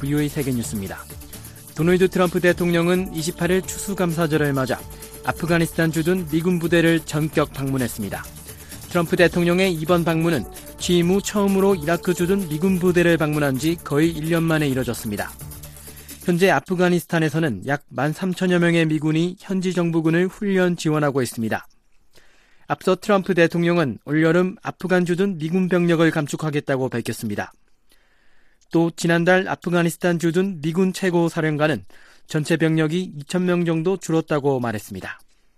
VOA 세계뉴스입니다. 도널드 트럼프 대통령은 28일 추수감사절을 맞아 아프가니스탄 주둔 미군 부대를 전격 방문했습니다. 트럼프 대통령의 이번 방문은 취임 후 처음으로 이라크 주둔 미군 부대를 방문한 지 거의 1년 만에 이뤄졌습니다. 현재 아프가니스탄에서는 약 13,000여 명의 미군이 현지 정부군을 훈련 지원하고 있습니다. 앞서 트럼프 대통령은 올여름 아프간 주둔 미군 병력을 감축하겠다고 밝혔습니다. 또 지난달 아프가니스탄 주둔 미군 최고 사령관은 전체 병력이 2,000명 정도 줄었다고 말했습니다.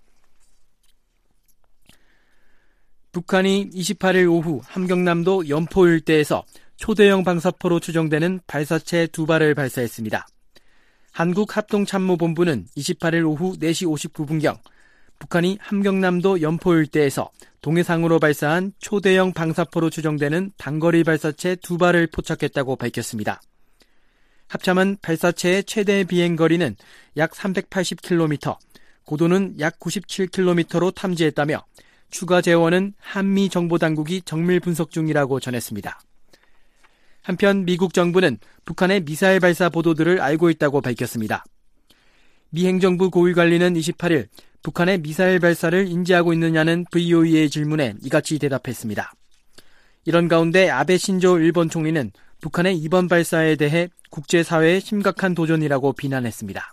북한이 28일 오후 함경남도 연포 일대에서 초대형 방사포로 추정되는 발사체 2발을 발사했습니다. 한국합동참모본부는 28일 오후 4시 59분경 북한이 함경남도 연포 일대에서 동해상으로 발사한 초대형 방사포로 추정되는 단거리 발사체 2발을 포착했다고 밝혔습니다. 합참은 발사체의 최대 비행거리는 약 380km, 고도는 약 97km로 탐지했다며 추가 재원은 한미 정보당국이 정밀 분석 중이라고 전했습니다. 한편 미국 정부는 북한의 미사일 발사 보도들을 알고 있다고 밝혔습니다. 미 행정부 고위관리는 28일 북한의 미사일 발사를 인지하고 있느냐는 VOA의 질문에 이같이 대답했습니다. 이런 가운데 아베 신조 일본 총리는 북한의 이번 발사에 대해 국제사회의 심각한 도전이라고 비난했습니다.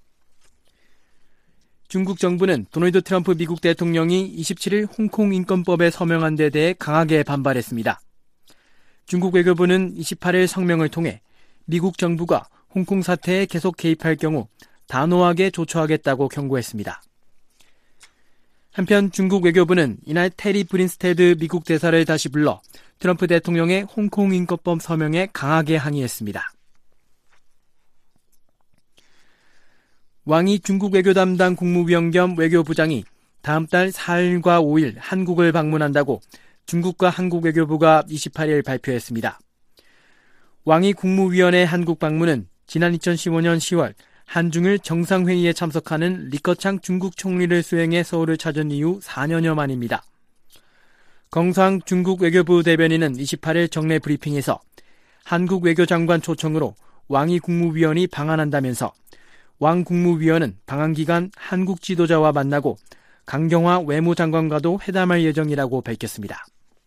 중국 정부는 도널드 트럼프 미국 대통령이 27일 홍콩 인권법에 서명한 데 대해 강하게 반발했습니다. 중국 외교부는 28일 성명을 통해 미국 정부가 홍콩 사태에 계속 개입할 경우 단호하게 조처하겠다고 경고했습니다. 한편 중국 외교부는 이날 테리 브린스테드 미국 대사를 다시 불러 트럼프 대통령의 홍콩 인권법 서명에 강하게 항의했습니다. 왕이 중국 외교 담당 국무위원 겸 외교부장이 다음 달 4일과 5일 한국을 방문한다고 중국과 한국 외교부가 28일 발표했습니다. 왕이 국무위원의 한국 방문은 지난 2015년 10월 한중일 정상회의에 참석하는 리커창 중국 총리를 수행해 서울을 찾은 이후 4년여 만입니다. 경상 중국 외교부 대변인은 28일 정례 브리핑에서 한국 외교장관 초청으로 왕이 국무위원이 방한한다면서 왕 국무위원은 방한 기간 한국 지도자와 만나고 강경화 외무장관과도 회담할 예정이라고 밝혔습니다.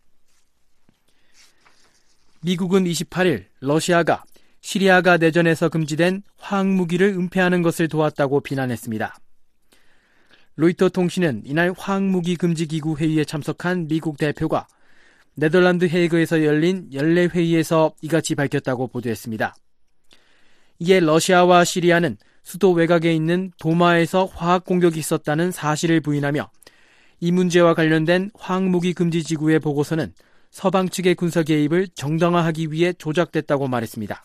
미국은 28일 러시아가 시리아가 내전에서 금지된 화학무기를 은폐하는 것을 도왔다고 비난했습니다. 로이터 통신은 이날 화학무기 금지기구 회의에 참석한 미국 대표가 네덜란드 헤이그에서 열린 연례회의에서 이같이 밝혔다고 보도했습니다. 이에 러시아와 시리아는 수도 외곽에 있는 도마에서 화학 공격이 있었다는 사실을 부인하며 이 문제와 관련된 화학무기 금지지구의 보고서는 서방 측의 군사 개입을 정당화하기 위해 조작됐다고 말했습니다.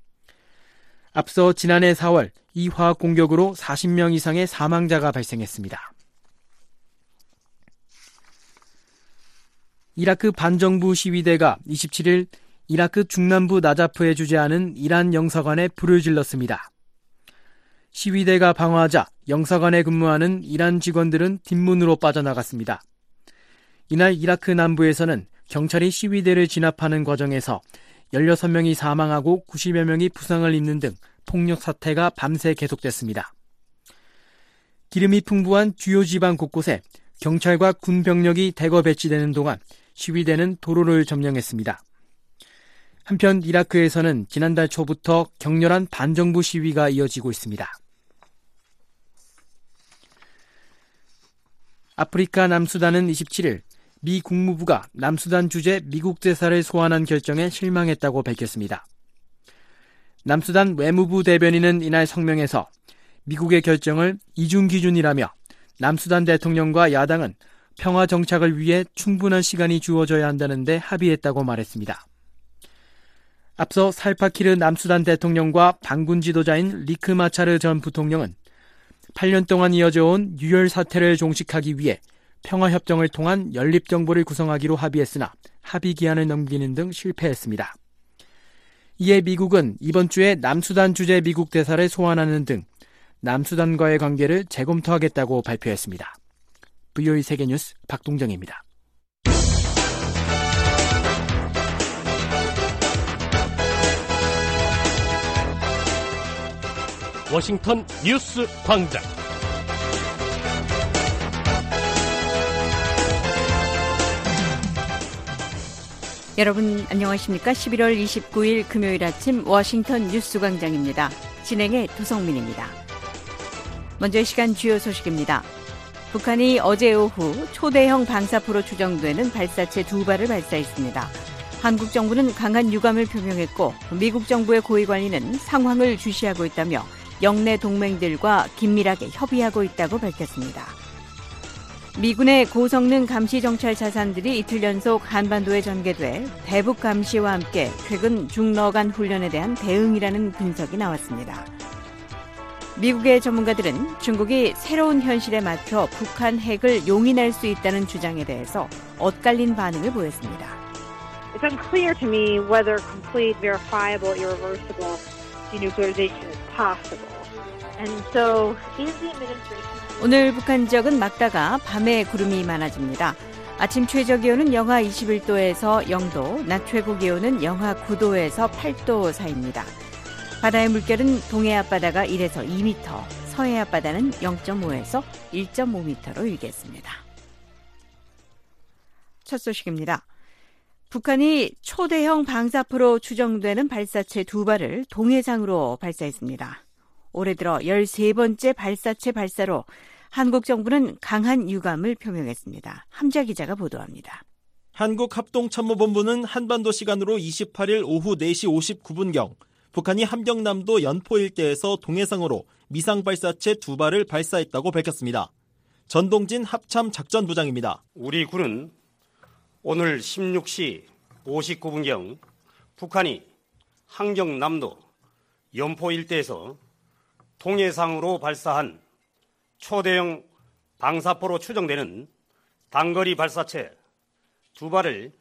앞서 지난해 4월 이 화학 공격으로 40명 이상의 사망자가 발생했습니다. 이라크 반정부 시위대가 27일 이라크 중남부 나자프에 주재하는 이란 영사관에 불을 질렀습니다. 시위대가 방어하자 영사관에 근무하는 이란 직원들은 뒷문으로 빠져나갔습니다. 이날 이라크 남부에서는 경찰이 시위대를 진압하는 과정에서 16명이 사망하고 90여 명이 부상을 입는 등 폭력 사태가 밤새 계속됐습니다. 기름이 풍부한 주요 지방 곳곳에 경찰과 군 병력이 대거 배치되는 동안 시위대는 도로를 점령했습니다. 한편 이라크에서는 지난달 초부터 격렬한 반정부 시위가 이어지고 있습니다. 아프리카 남수단은 27일 미 국무부가 남수단 주재 미국 대사를 소환한 결정에 실망했다고 밝혔습니다. 남수단 외무부 대변인은 이날 성명에서 미국의 결정을 이중 기준이라며 남수단 대통령과 야당은 평화 정착을 위해 충분한 시간이 주어져야 한다는데 합의했다고 말했습니다. 앞서 살파키르 남수단 대통령과 반군 지도자인 리크 마차르 전 부통령은 8년 동안 이어져온 유혈 사태를 종식하기 위해 평화협정을 통한 연립정부를 구성하기로 합의했으나 합의 기한을 넘기는 등 실패했습니다. 이에 미국은 이번 주에 남수단 주재 미국 대사를 소환하는 등 남수단과의 관계를 재검토하겠다고 발표했습니다. VOA 세계뉴스 박동정입니다. 워싱턴 뉴스 광장. 여러분 안녕하십니까? 11월 29일 금요일 아침 워싱턴 뉴스 광장입니다. 진행의 도성민입니다. 먼저 이 시간 주요 소식입니다. 북한이 어제 오후 초대형 방사포로 추정되는 발사체 2발을 발사했습니다. 한국 정부는 강한 유감을 표명했고 미국 정부의 고위 관리는 상황을 주시하고 있다며 영내 동맹들과 긴밀하게 협의하고 있다고 밝혔습니다. 미군의 고성능 감시정찰 자산들이 이틀 연속 한반도에 전개돼 대북 감시와 함께 최근 중러간 훈련에 대한 대응이라는 분석이 나왔습니다. 미국의 전문가들은 중국이 새로운 현실에 맞춰 북한 핵을 용인할 수 있다는 주장에 대해서 엇갈린 반응을 보였습니다. It's unclear to me whether complete, verifiable, irreversible denuclearization is possible. And so, is the administration... 오늘 북한 지역은 맑다가 밤에 구름이 많아집니다. 아침 최저 기온은 영하 21도에서 0도, 낮 최고 기온은 영하 9도에서 8도 사이입니다. 바다의 물결은 동해 앞바다가 1에서 2m, 서해 앞바다는 0.5에서 1.5m로 일겠습니다. 첫 소식입니다. 북한이 초대형 방사포로 추정되는 발사체 2발을 동해상으로 발사했습니다. 올해 들어 13번째 발사체 발사로 한국 정부는 강한 유감을 표명했습니다. 함자 기자가 보도합니다. 한국합동참모본부는 한반도 시간으로 28일 오후 4시 59분경 북한이 함경남도 연포 일대에서 동해상으로 미상 발사체 2발을 발사했다고 밝혔습니다. 전동진 합참작전부장입니다. 우리 군은 오늘 16시 59분경 북한이 함경남도 연포 일대에서 동해상으로 발사한 초대형 방사포로 추정되는 단거리 발사체 2발을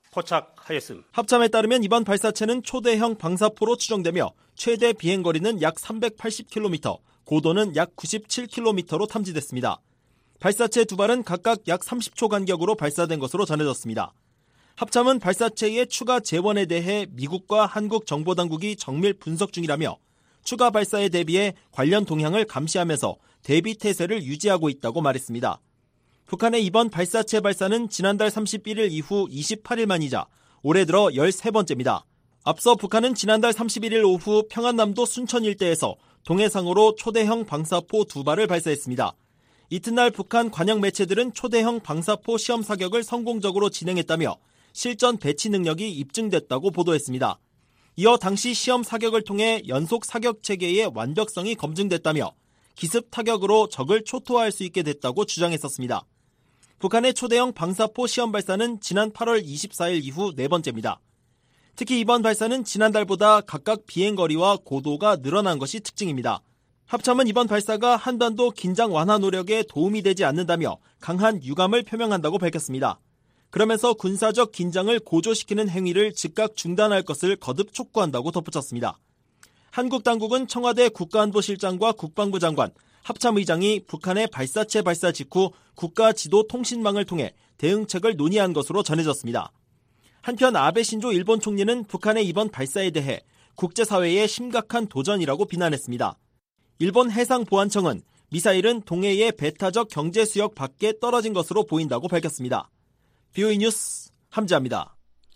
포착하였음. 합참에 따르면 이번 발사체는 초대형 방사포로 추정되며 최대 비행거리는 약 380km, 고도는 약 97km로 탐지됐습니다. 발사체 2발은 각각 약 30초 간격으로 발사된 것으로 전해졌습니다. 합참은 발사체의 추가 재원에 대해 미국과 한국 정보당국이 정밀 분석 중이라며 추가 발사에 대비해 관련 동향을 감시하면서 대비 태세를 유지하고 있다고 말했습니다. 북한의 이번 발사체 발사는 지난달 31일 이후 28일 만이자 올해 들어 13번째입니다. 앞서 북한은 지난달 31일 오후 평안남도 순천 일대에서 동해상으로 초대형 방사포 2발을 발사했습니다. 이튿날 북한 관영 매체들은 초대형 방사포 시험 사격을 성공적으로 진행했다며 실전 배치 능력이 입증됐다고 보도했습니다. 이어 당시 시험 사격을 통해 연속 사격 체계의 완벽성이 검증됐다며 기습 타격으로 적을 초토화할 수 있게 됐다고 주장했었습니다. 북한의 초대형 방사포 시험 발사는 지난 8월 24일 이후 4번째입니다. 특히 이번 발사는 지난달보다 각각 비행거리와 고도가 늘어난 것이 특징입니다. 합참은 이번 발사가 한반도 긴장 완화 노력에 도움이 되지 않는다며 강한 유감을 표명한다고 밝혔습니다. 그러면서 군사적 긴장을 고조시키는 행위를 즉각 중단할 것을 거듭 촉구한다고 덧붙였습니다. 한국 당국은 청와대 국가안보실장과 국방부 장관, 합참의장이 북한의 발사체 발사 직후 국가지도통신망을 통해 대응책을 논의한 것으로 전해졌습니다. 한편 아베 신조 일본 총리는 북한의 이번 발사에 대해 국제사회의 심각한 도전이라고 비난했습니다. 일본 해상보안청은 미사일은 동해의 배타적 경제수역 밖에 떨어진 것으로 보인다고 밝혔습니다. BOE 뉴스 함지아입니다.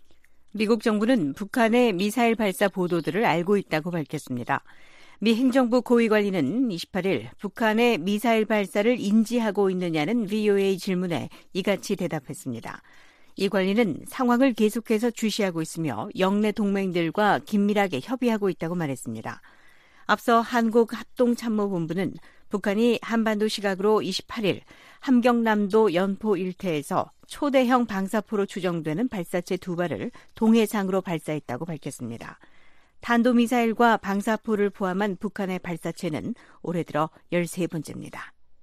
미국 정부는 북한의 미사일 발사 보도들을 알고 있다고 밝혔습니다. 미 행정부 고위 관리는 28일 북한의 미사일 발사를 인지하고 있느냐는 VOA 질문에 이같이 대답했습니다. 이 관리는 상황을 계속해서 주시하고 있으며 영내 동맹들과 긴밀하게 협의하고 있다고 말했습니다. 앞서 한국합동참모본부는 북한이 한반도 시각으로 28일 함경남도 연포 일대에서 초대형 방사포로 추정되는 발사체 2발을 동해상으로 발사했다고 밝혔습니다. 탄도미사일과 방사포를 포함한 북한의 발사체는 올해 들어 13번째입니다.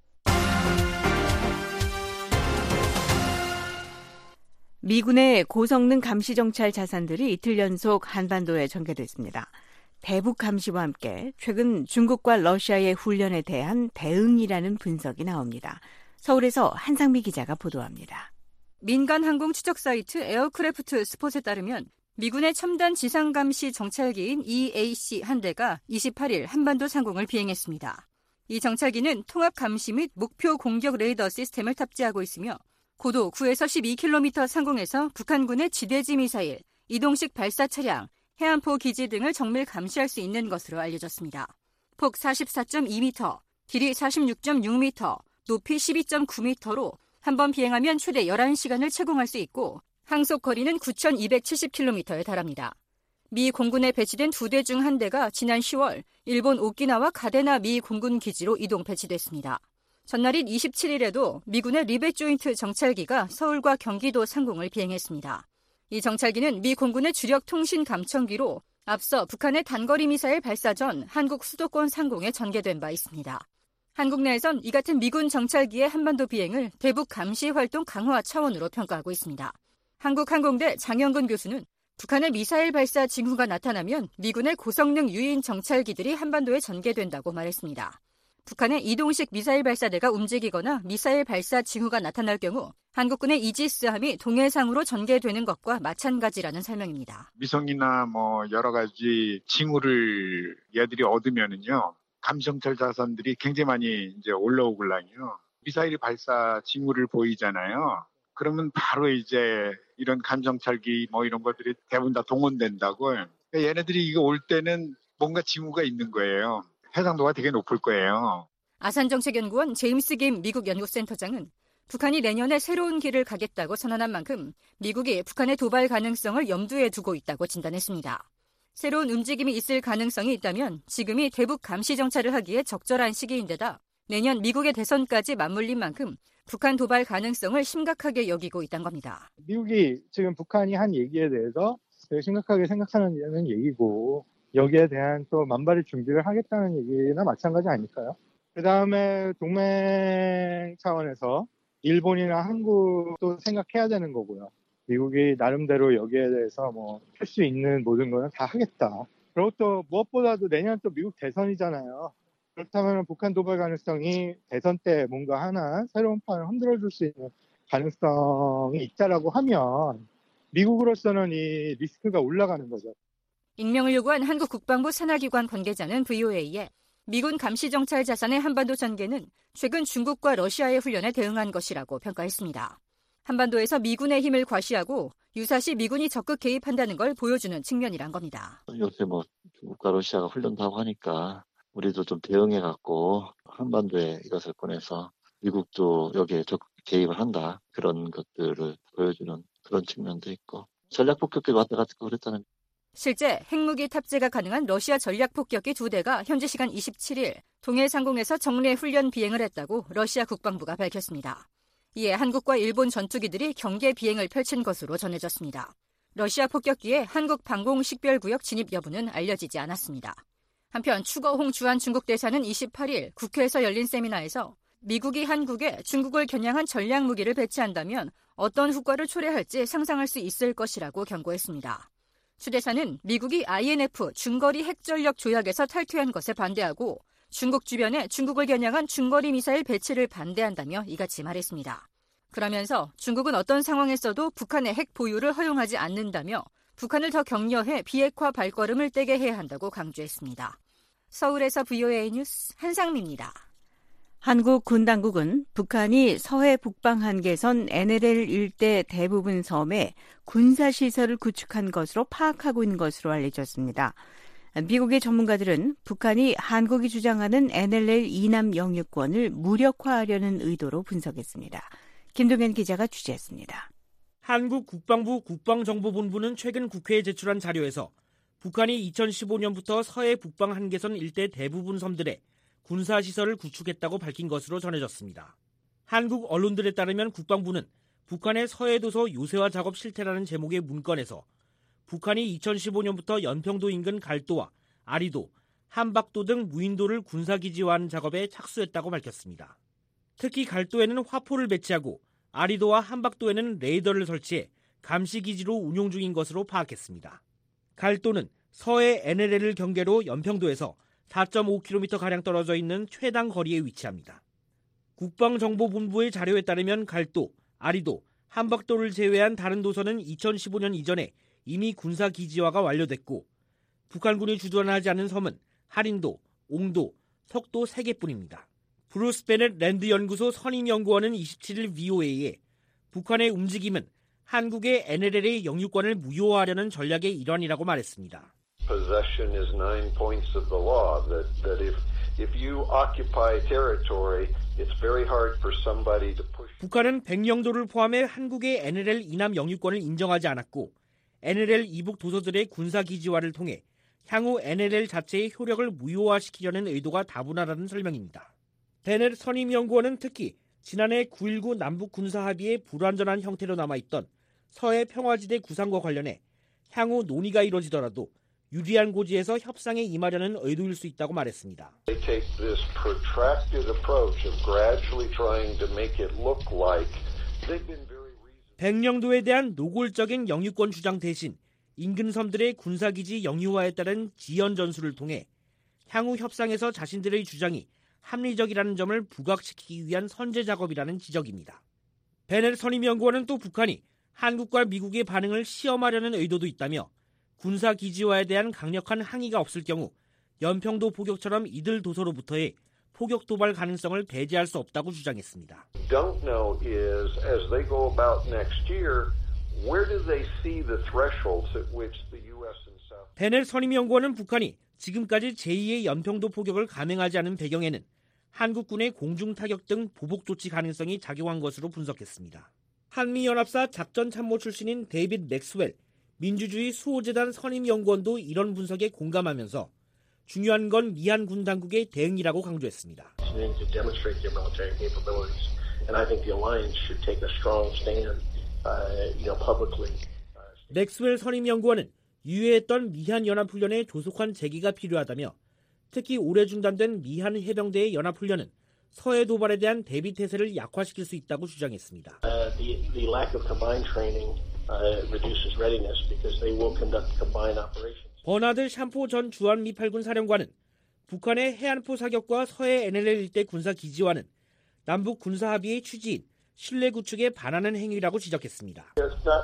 미군의 고성능 감시정찰 자산들이 이틀 연속 한반도에 전개됐습니다. 대북 감시와 함께 최근 중국과 러시아의 훈련에 대한 대응이라는 분석이 나옵니다. 서울에서 한상미 기자가 보도합니다. 민간 항공 추적 사이트 에어크래프트 스폿에 따르면 미군의 첨단 지상감시 정찰기인 EAC 한 대가 28일 한반도 상공을 비행했습니다. 이 정찰기는 통합 감시 및 목표 공격 레이더 시스템을 탑재하고 있으며 고도 9에서 12km 상공에서 북한군의 지대지 미사일, 이동식 발사 차량, 해안포 기지 등을 정밀 감시할 수 있는 것으로 알려졌습니다. 폭 44.2m, 길이 46.6m, 높이 12.9m로 한 번 비행하면 최대 11시간을 채공할 수 있고 항속 거리는 9,270km에 달합니다. 미 공군에 배치된 2대 중 한 대가 지난 10월 일본 오키나와 가데나 미 공군 기지로 이동 배치됐습니다. 전날인 27일에도 미군의 리벳 조인트 정찰기가 서울과 경기도 상공을 비행했습니다. 이 정찰기는 미 공군의 주력 통신 감청기로 앞서 북한의 단거리 미사일 발사 전 한국 수도권 상공에 전개된 바 있습니다. 한국 내에선 이 같은 미군 정찰기의 한반도 비행을 대북 감시 활동 강화 차원으로 평가하고 있습니다. 한국항공대 장영근 교수는 북한의 미사일 발사 징후가 나타나면 미군의 고성능 유인 정찰기들이 한반도에 전개된다고 말했습니다. 북한의 이동식 미사일 발사대가 움직이거나 미사일 발사 징후가 나타날 경우 한국군의 이지스함이 동해상으로 전개되는 것과 마찬가지라는 설명입니다. 위성이나 여러 가지 징후를 얘들이 얻으면은요, 감정철 자산들이 굉장히 많이 이제 올라오걸랑요. 미사일 발사 징후를 보이잖아요. 그러면 바로 이제 이런 감정찰기 이런 것들이 대부분 다 동원된다고. 그러니까 얘네들이 이거 올 때는 뭔가 징후가 있는 거예요. 해상도가 되게 높을 거예요. 아산정책연구원 제임스 김 미국 연구센터장은 북한이 내년에 새로운 길을 가겠다고 선언한 만큼 미국이 북한의 도발 가능성을 염두에 두고 있다고 진단했습니다. 새로운 움직임이 있을 가능성이 있다면 지금이 대북 감시 정찰을 하기에 적절한 시기인데다 내년 미국의 대선까지 맞물린 만큼 북한 도발 가능성을 심각하게 여기고 있다는 겁니다. 미국이 지금 북한이 한 얘기에 대해서 되게 심각하게 생각하는 얘기고 여기에 대한 또 만발의 준비를 하겠다는 얘기나 마찬가지 아닐까요? 그다음에 동맹 차원에서 일본이나 한국도 생각해야 되는 거고요. 미국이 나름대로 여기에 대해서 할 수 있는 모든 거는 다 하겠다. 그리고 또 무엇보다도 내년 또 미국 대선이잖아요. 그렇다면 북한 도발 가능성이 대선 때 뭔가 하나 새로운 판을 흔들어줄 수 있는 가능성이 있다라고 하면 미국으로서는 이 리스크가 올라가는 거죠. 익명을 요구한 한국 국방부 산하기관 관계자는 VOA에 미군 감시정찰 자산의 한반도 전개는 최근 중국과 러시아의 훈련에 대응한 것이라고 평가했습니다. 한반도에서 미군의 힘을 과시하고 유사시 미군이 적극 개입한다는 걸 보여주는 측면이란 겁니다. 요새 중국과 러시아가 훈련도 하고 하니까 우리도 좀 대응해갖고 한반도에 이것을 꺼내서 미국도 여기에 적극 개입을 한다. 그런 것들을 보여주는 그런 측면도 있고 전략 폭격기도 왔다 갔다 그랬다는. 실제 핵무기 탑재가 가능한 러시아 전략 폭격기 2대가 현지 시간 27일 동해 상공에서 정례 훈련 비행을 했다고 러시아 국방부가 밝혔습니다. 이에 한국과 일본 전투기들이 경계 비행을 펼친 것으로 전해졌습니다. 러시아 폭격기의 한국 방공식별구역 진입 여부는 알려지지 않았습니다. 한편 추거홍 주한 중국 대사는 28일 국회에서 열린 세미나에서 미국이 한국에 중국을 겨냥한 전략 무기를 배치한다면 어떤 후과를 초래할지 상상할 수 있을 것이라고 경고했습니다. 추 대사는 미국이 INF 중거리 핵전력 조약에서 탈퇴한 것에 반대하고 중국 주변에 중국을 겨냥한 중거리 미사일 배치를 반대한다며 이같이 말했습니다. 그러면서 중국은 어떤 상황에서도 북한의 핵 보유를 허용하지 않는다며 북한을 더 격려해 비핵화 발걸음을 떼게 해야 한다고 강조했습니다. 서울에서 VOA 뉴스 한상미입니다. 한국 군 당국은 북한이 서해 북방 한계선 NLL 일대 대부분 섬에 군사시설을 구축한 것으로 파악하고 있는 것으로 알려졌습니다. 미국의 전문가들은 북한이 한국이 주장하는 NLL 이남 영유권을 무력화하려는 의도로 분석했습니다. 김동현 기자가 취재했습니다. 한국 국방부 국방정보본부는 최근 국회에 제출한 자료에서 북한이 2015년부터 서해 북방 한계선 일대 대부분 섬들에 군사시설을 구축했다고 밝힌 것으로 전해졌습니다. 한국 언론들에 따르면 국방부는 북한의 서해도서 요새화 작업 실태라는 제목의 문건에서 북한이 2015년부터 연평도 인근 갈도와 아리도, 한박도 등 무인도를 군사기지화하는 작업에 착수했다고 밝혔습니다. 특히 갈도에는 화포를 배치하고 아리도와 한박도에는 레이더를 설치해 감시기지로 운용 중인 것으로 파악했습니다. 갈도는 서해 NLL을 경계로 연평도에서 4.5km가량 떨어져 있는 최당 거리에 위치합니다. 국방정보본부의 자료에 따르면 갈도, 아리도, 한박도를 제외한 다른 도서는 2015년 이전에 이미 군사기지화가 완료됐고 북한군이 주둔하지 않은 섬은 할인도, 옹도, 석도 3개뿐입니다. 브루스 베넷 랜드연구소 선임연구원은 27일 VOA에 북한의 움직임은 한국의 NLL의 영유권을 무효화하려는 전략의 일환이라고 말했습니다. Possession is 9 points of the law. That if you occupy territory, it's very hard for somebody to push. 북한은 백령도를 포함해 한국의 NLL 이남 영유권을 인정하지 않았고 NLL 이북 도서들의 군사기지화를 통해 향후 NLL 자체의 효력을 무효화시키려는 의도가 다분하다는 설명입니다. 베넷 선임연구원은 특히 지난해 9.19 남북 군사합의의 불완전한 형태로 남아있던 서해 평화지대 구상과 관련해 향후 논의가 이뤄지더라도 유리한 고지에서 협상에 임하려는 의도일 수 있다고 말했습니다. They take this protracted approach of gradually trying to make it look like they've been very reasonable. 백령도에 대한 노골적인 영유권 주장 대신 인근 섬들의 군사기지 영유화에 따른 지연 전술을 통해 향후 협상에서 자신들의 주장이 합리적이라는 점을 부각시키기 위한 선제 작업이라는 지적입니다. 베넷 선임연구원은 또 북한이 한국과 미국의 반응을 시험하려는 의도도 있다며 군사기지화에 대한 강력한 항의가 없을 경우 연평도 포격처럼 이들 도서로부터의 포격 도발 가능성을 배제할 수 없다고 주장했습니다. Don't know is as they go about next year, where do they see the thresholds at which the U.S. and South? 베넷 선임연구원은 북한이 지금까지 제2의 연평도 포격을 감행하지 않은 배경에는 한국군의 공중타격 등 보복 조치 가능성이 작용한 것으로 분석했습니다. 한미연합사 작전참모 출신인 데이빗 맥스웰 민주주의 수호재단 선임연구원도 이런 분석에 공감하면서 중요한 건 미한 군 당국의 대응이라고 강조했습니다. 맥스웰 선임연구원은 유예했던 미한 연합훈련의 조속한 재개가 필요하다며 특히 올해 중단된 미한 해병대의 연합훈련은 서해 도발에 대한 대비 태세를 약화시킬 수 있다고 주장했습니다. The lack of combined training reduces readiness because they will conduct combined operations. 버나드 샴포 전 주한미 8군 사령관은 북한의 해안포 사격과 서해 NLL 일대 군사 기지화는 남북 군사 합의의 취지인 신뢰 구축에 반하는 행위라고 지적했습니다.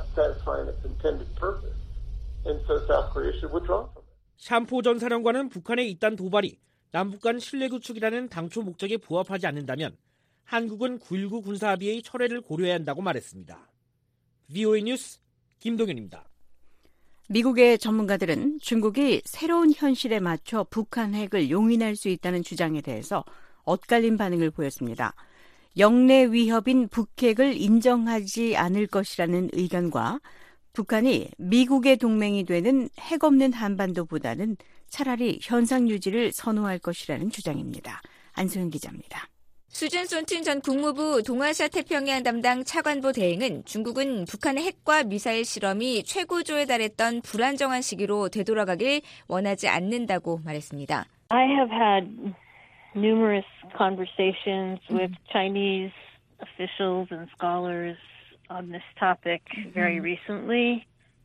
샴포 전 사령관은 북한의 이딴 도발이 남북 간 신뢰 구축이라는 당초 목적에 부합하지 않는다면 한국은 9.19 군사 합의의 철회를 고려해야 한다고 말했습니다. VOA 뉴스 김동현입니다. 미국의 전문가들은 중국이 새로운 현실에 맞춰 북한 핵을 용인할 수 있다는 주장에 대해서 엇갈린 반응을 보였습니다. 영내 위협인 북핵을 인정하지 않을 것이라는 의견과 북한이 미국의 동맹이 되는 핵 없는 한반도보다는 차라리 현상 유지를 선호할 것이라는 주장입니다. 안소영 기자입니다. 수준 손튼 전 국무부 동아시아 태평양 담당 차관보 대행은 중국은 북한의 핵과 미사일 실험이 최고조에 달했던 불안정한 시기로 되돌아가길 원하지 않는다고 말했습니다. I have had numerous conversations with Chinese officials and scholars on this topic very recently,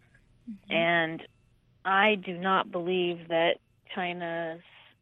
and I do not believe that China's,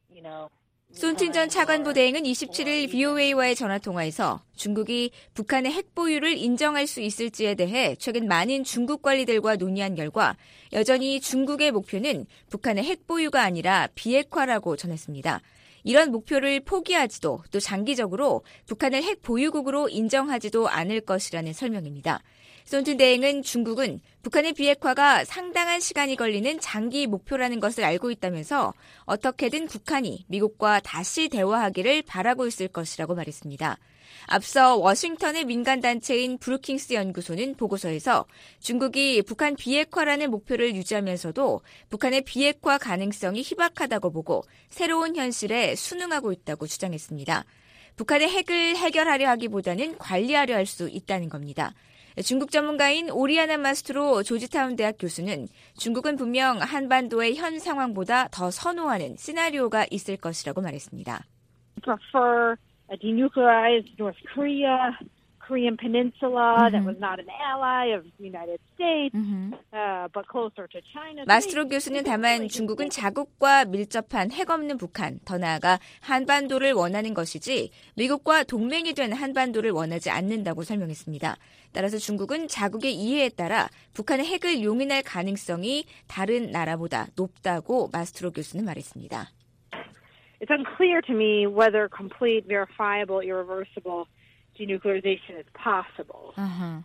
손튼 전 차관보 대행은 27일 VOA와의 전화통화에서 중국이 북한의 핵 보유를 인정할 수 있을지에 대해 최근 많은 중국 관리들과 논의한 결과 여전히 중국의 목표는 북한의 핵 보유가 아니라 비핵화라고 전했습니다. 이런 목표를 포기하지도 또 장기적으로 북한을 핵 보유국으로 인정하지도 않을 것이라는 설명입니다. 손튼 대행은 중국은 북한의 비핵화가 상당한 시간이 걸리는 장기 목표라는 것을 알고 있다면서 어떻게든 북한이 미국과 다시 대화하기를 바라고 있을 것이라고 말했습니다. 앞서 워싱턴의 민간단체인 브루킹스 연구소는 보고서에서 중국이 북한 비핵화라는 목표를 유지하면서도 북한의 비핵화 가능성이 희박하다고 보고 새로운 현실에 순응하고 있다고 주장했습니다. 북한의 핵을 해결하려 하기보다는 관리하려 할 수 있다는 겁니다. 중국 전문가인 오리아나 마스트로 조지타운 대학 교수는 중국은 분명 한반도의 현 상황보다 더 선호하는 시나리오가 있을 것이라고 말했습니다. prefer a denuclearized North Korea, Korean Peninsula that was not an ally of the United States, but closer to China. 마스트로 교수는 다만 중국은 자국과 밀접한 핵 없는 북한, 더 나아가 한반도를 원하는 것이지 미국과 동맹이 된 한반도를 원하지 않는다고 설명했습니다. 따라서 중국은 자국의 이해에 따라 북한의 핵을 용인할 가능성이 다른 나라보다 높다고 마스트로 교수는 말했습니다. It's unclear to me whether complete, verifiable, irreversible denuclearization is possible.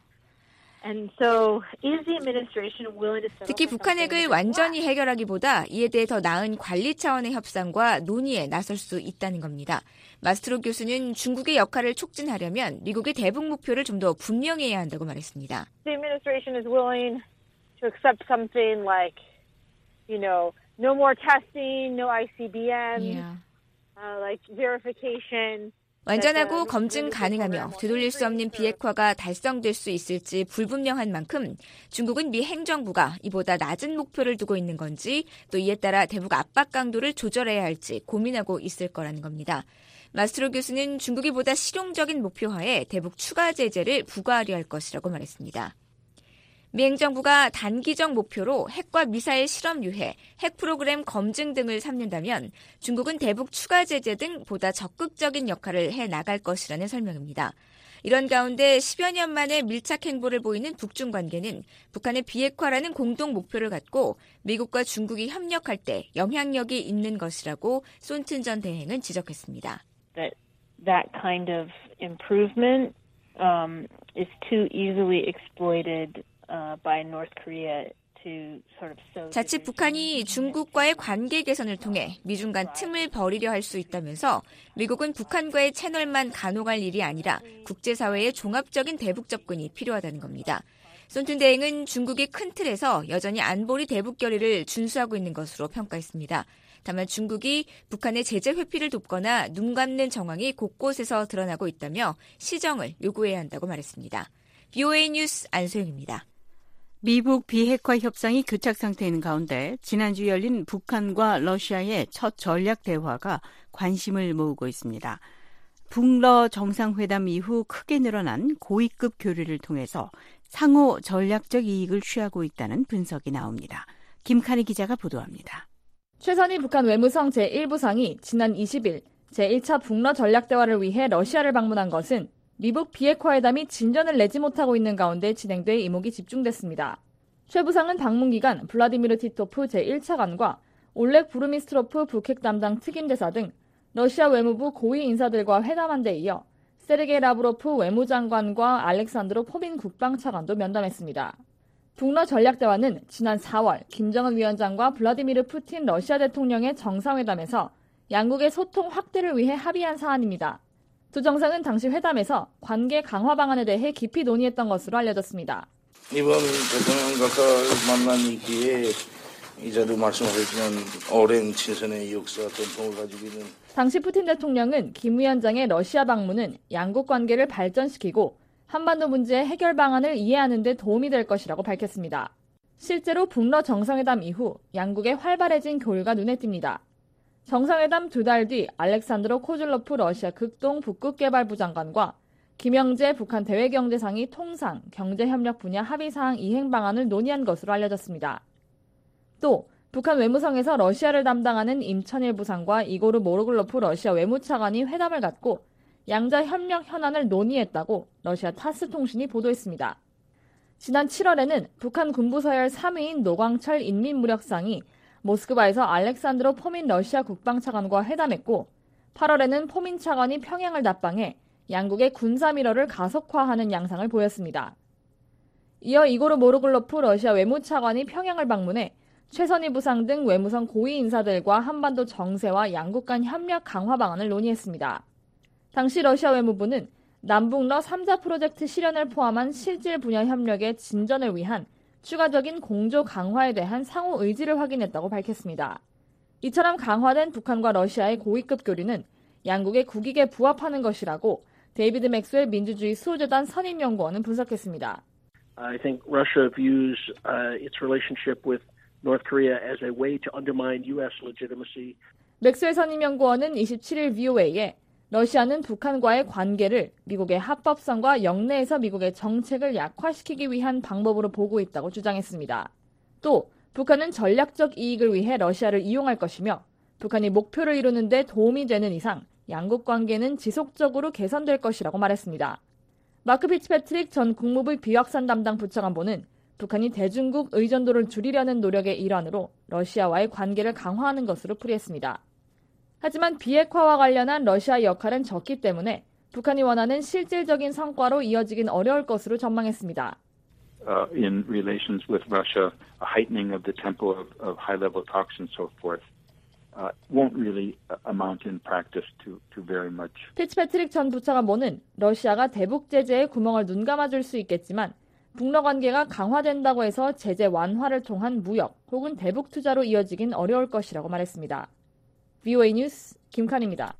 And so, is the administration willing to settle? 특히 북한 핵을 완전히 해결하기보다 이에 대해 더 나은 관리 차원의 협상과 논의에 나설 수 있다는 겁니다. 마스트로 교수는 중국의 역할을 촉진하려면 미국의 대북 목표를 좀 더 분명히 해야 한다고 말했습니다. The administration is willing to accept something like, no more testing, no ICBM, like verification. 완전하고 검증 가능하며 되돌릴 수 없는 비핵화가 달성될 수 있을지 불분명한 만큼 중국은 미 행정부가 이보다 낮은 목표를 두고 있는 건지 또 이에 따라 대북 압박 강도를 조절해야 할지 고민하고 있을 거라는 겁니다. 마스트로 교수는 중국이 보다 실용적인 목표하에 대북 추가 제재를 부과하려 할 것이라고 말했습니다. 미 행정부가 단기적 목표로 핵과 미사일 실험 유해, 핵 프로그램 검증 등을 삼는다면 중국은 대북 추가 제재 등 보다 적극적인 역할을 해 나갈 것이라는 설명입니다. 이런 가운데 10여 년 만에 밀착 행보를 보이는 북중 관계는 북한의 비핵화라는 공동 목표를 갖고 미국과 중국이 협력할 때 영향력이 있는 것이라고 손튼 전 대행은 지적했습니다. That kind of improvement is too easily exploited by North Korea to sort of sow. 자칫 북한이 중국과의 관계 개선을 통해 미중 간 틈을 벌이려 할 수 있다면서 미국은 북한과의 채널만 간호할 일이 아니라 국제사회의 종합적인 대북 접근이 필요하다는 겁니다. 손튼 대행은 중국이 큰 틀에서 여전히 안보리 대북 결의를 준수하고 있는 것으로 평가했습니다. 다만 중국이 북한의 제재 회피를 돕거나 눈 감는 정황이 곳곳에서 드러나고 있다며 시정을 요구해야 한다고 말했습니다. VOA 뉴스 안소영입니다. 미북 비핵화 협상이 교착 상태에 있는 가운데 지난주 열린 북한과 러시아의 첫 전략 대화가 관심을 모으고 있습니다. 북러 정상회담 이후 크게 늘어난 고위급 교류를 통해서 상호 전략적 이익을 취하고 있다는 분석이 나옵니다. 김칸희 기자가 보도합니다. 최선희 북한 외무성 제1부상이 지난 20일 제1차 북러 전략대화를 위해 러시아를 방문한 것은 미북 비핵화 회담이 진전을 내지 못하고 있는 가운데 진행돼 이목이 집중됐습니다. 최 부상은 방문 기간 블라디미르 티토프 제1차관과 올렉 부르미스트로프 북핵 담당 특임대사 등 러시아 외무부 고위 인사들과 회담한 데 이어 세르게이 라브로프 외무장관과 알렉산드로 포민 국방차관도 면담했습니다. 북러 전략대화는 지난 4월 김정은 위원장과 블라디미르 푸틴 러시아 대통령의 정상회담에서 양국의 소통 확대를 위해 합의한 사안입니다. 두 정상은 당시 회담에서 관계 강화 방안에 대해 깊이 논의했던 것으로 알려졌습니다. 이번 대통령과 만난 이 기회에 이자도 말씀하셨지만 오랜 친선의 역사와 전통을 가지고 있는 당시 푸틴 대통령은 김 위원장의 러시아 방문은 양국 관계를 발전시키고 한반도 문제의 해결 방안을 이해하는 데 도움이 될 것이라고 밝혔습니다. 실제로 북러 정상회담 이후 양국의 활발해진 교류가 눈에 띕니다. 정상회담 2달 뒤 알렉산드로 코즐로프 러시아 극동 북극개발부 장관과 김영재 북한 대외경제상이 통상, 경제협력 분야 합의사항 이행 방안을 논의한 것으로 알려졌습니다. 또 북한 외무성에서 러시아를 담당하는 임천일 부상과 이고르 모로글로프 러시아 외무차관이 회담을 갖고 양자 협력 현안을 논의했다고 러시아 타스 통신이 보도했습니다. 지난 7월에는 북한 군부서열 3위인 노광철 인민무력상이 모스크바에서 알렉산드로 포민 러시아 국방차관과 회담했고 8월에는 포민 차관이 평양을 답방해 양국의 군사밀어를 가속화하는 양상을 보였습니다. 이어 이고르 모로글로프 러시아 외무차관이 평양을 방문해 최선희 부상 등 외무성 고위 인사들과 한반도 정세와 양국 간 협력 강화 방안을 논의했습니다. 당시 러시아 외무부는 남북러 3자 프로젝트 실현을 포함한 실질 분야 협력의 진전을 위한 추가적인 공조 강화에 대한 상호 의지를 확인했다고 밝혔습니다. 이처럼 강화된 북한과 러시아의 고위급 교류는 양국의 국익에 부합하는 것이라고 데이비드 맥스웰 민주주의 수호재단 선임연구원은 분석했습니다. I think Russia views its relationship with North Korea as a way to undermine U.S. legitimacy. 맥스웰 선임연구원은 27일 VOA에 러시아는 북한과의 관계를 미국의 합법성과 영내에서 미국의 정책을 약화시키기 위한 방법으로 보고 있다고 주장했습니다. 또 북한은 전략적 이익을 위해 러시아를 이용할 것이며 북한이 목표를 이루는 데 도움이 되는 이상 양국 관계는 지속적으로 개선될 것이라고 말했습니다. 마크 피츠패트릭 전 국무부 비확산 담당 부차관보는 북한이 대중국 의존도를 줄이려는 노력의 일환으로 러시아와의 관계를 강화하는 것으로 풀이했습니다. 하지만 비핵화와 관련한 러시아의 역할은 적기 때문에 북한이 원하는 실질적인 성과로 이어지긴 어려울 것으로 전망했습니다. In relations with Russia, a heightening of the tempo of high-level talks and so forth won't really amount in practice to very much. 피츠패트릭 전 부차관보는 러시아가 대북 제재에 구멍을 눈감아줄 수 있겠지만 북러 관계가 강화된다고 해서 제재 완화를 통한 무역 혹은 대북 투자로 이어지긴 어려울 것이라고 말했습니다. VOA 뉴스 김칸입니다.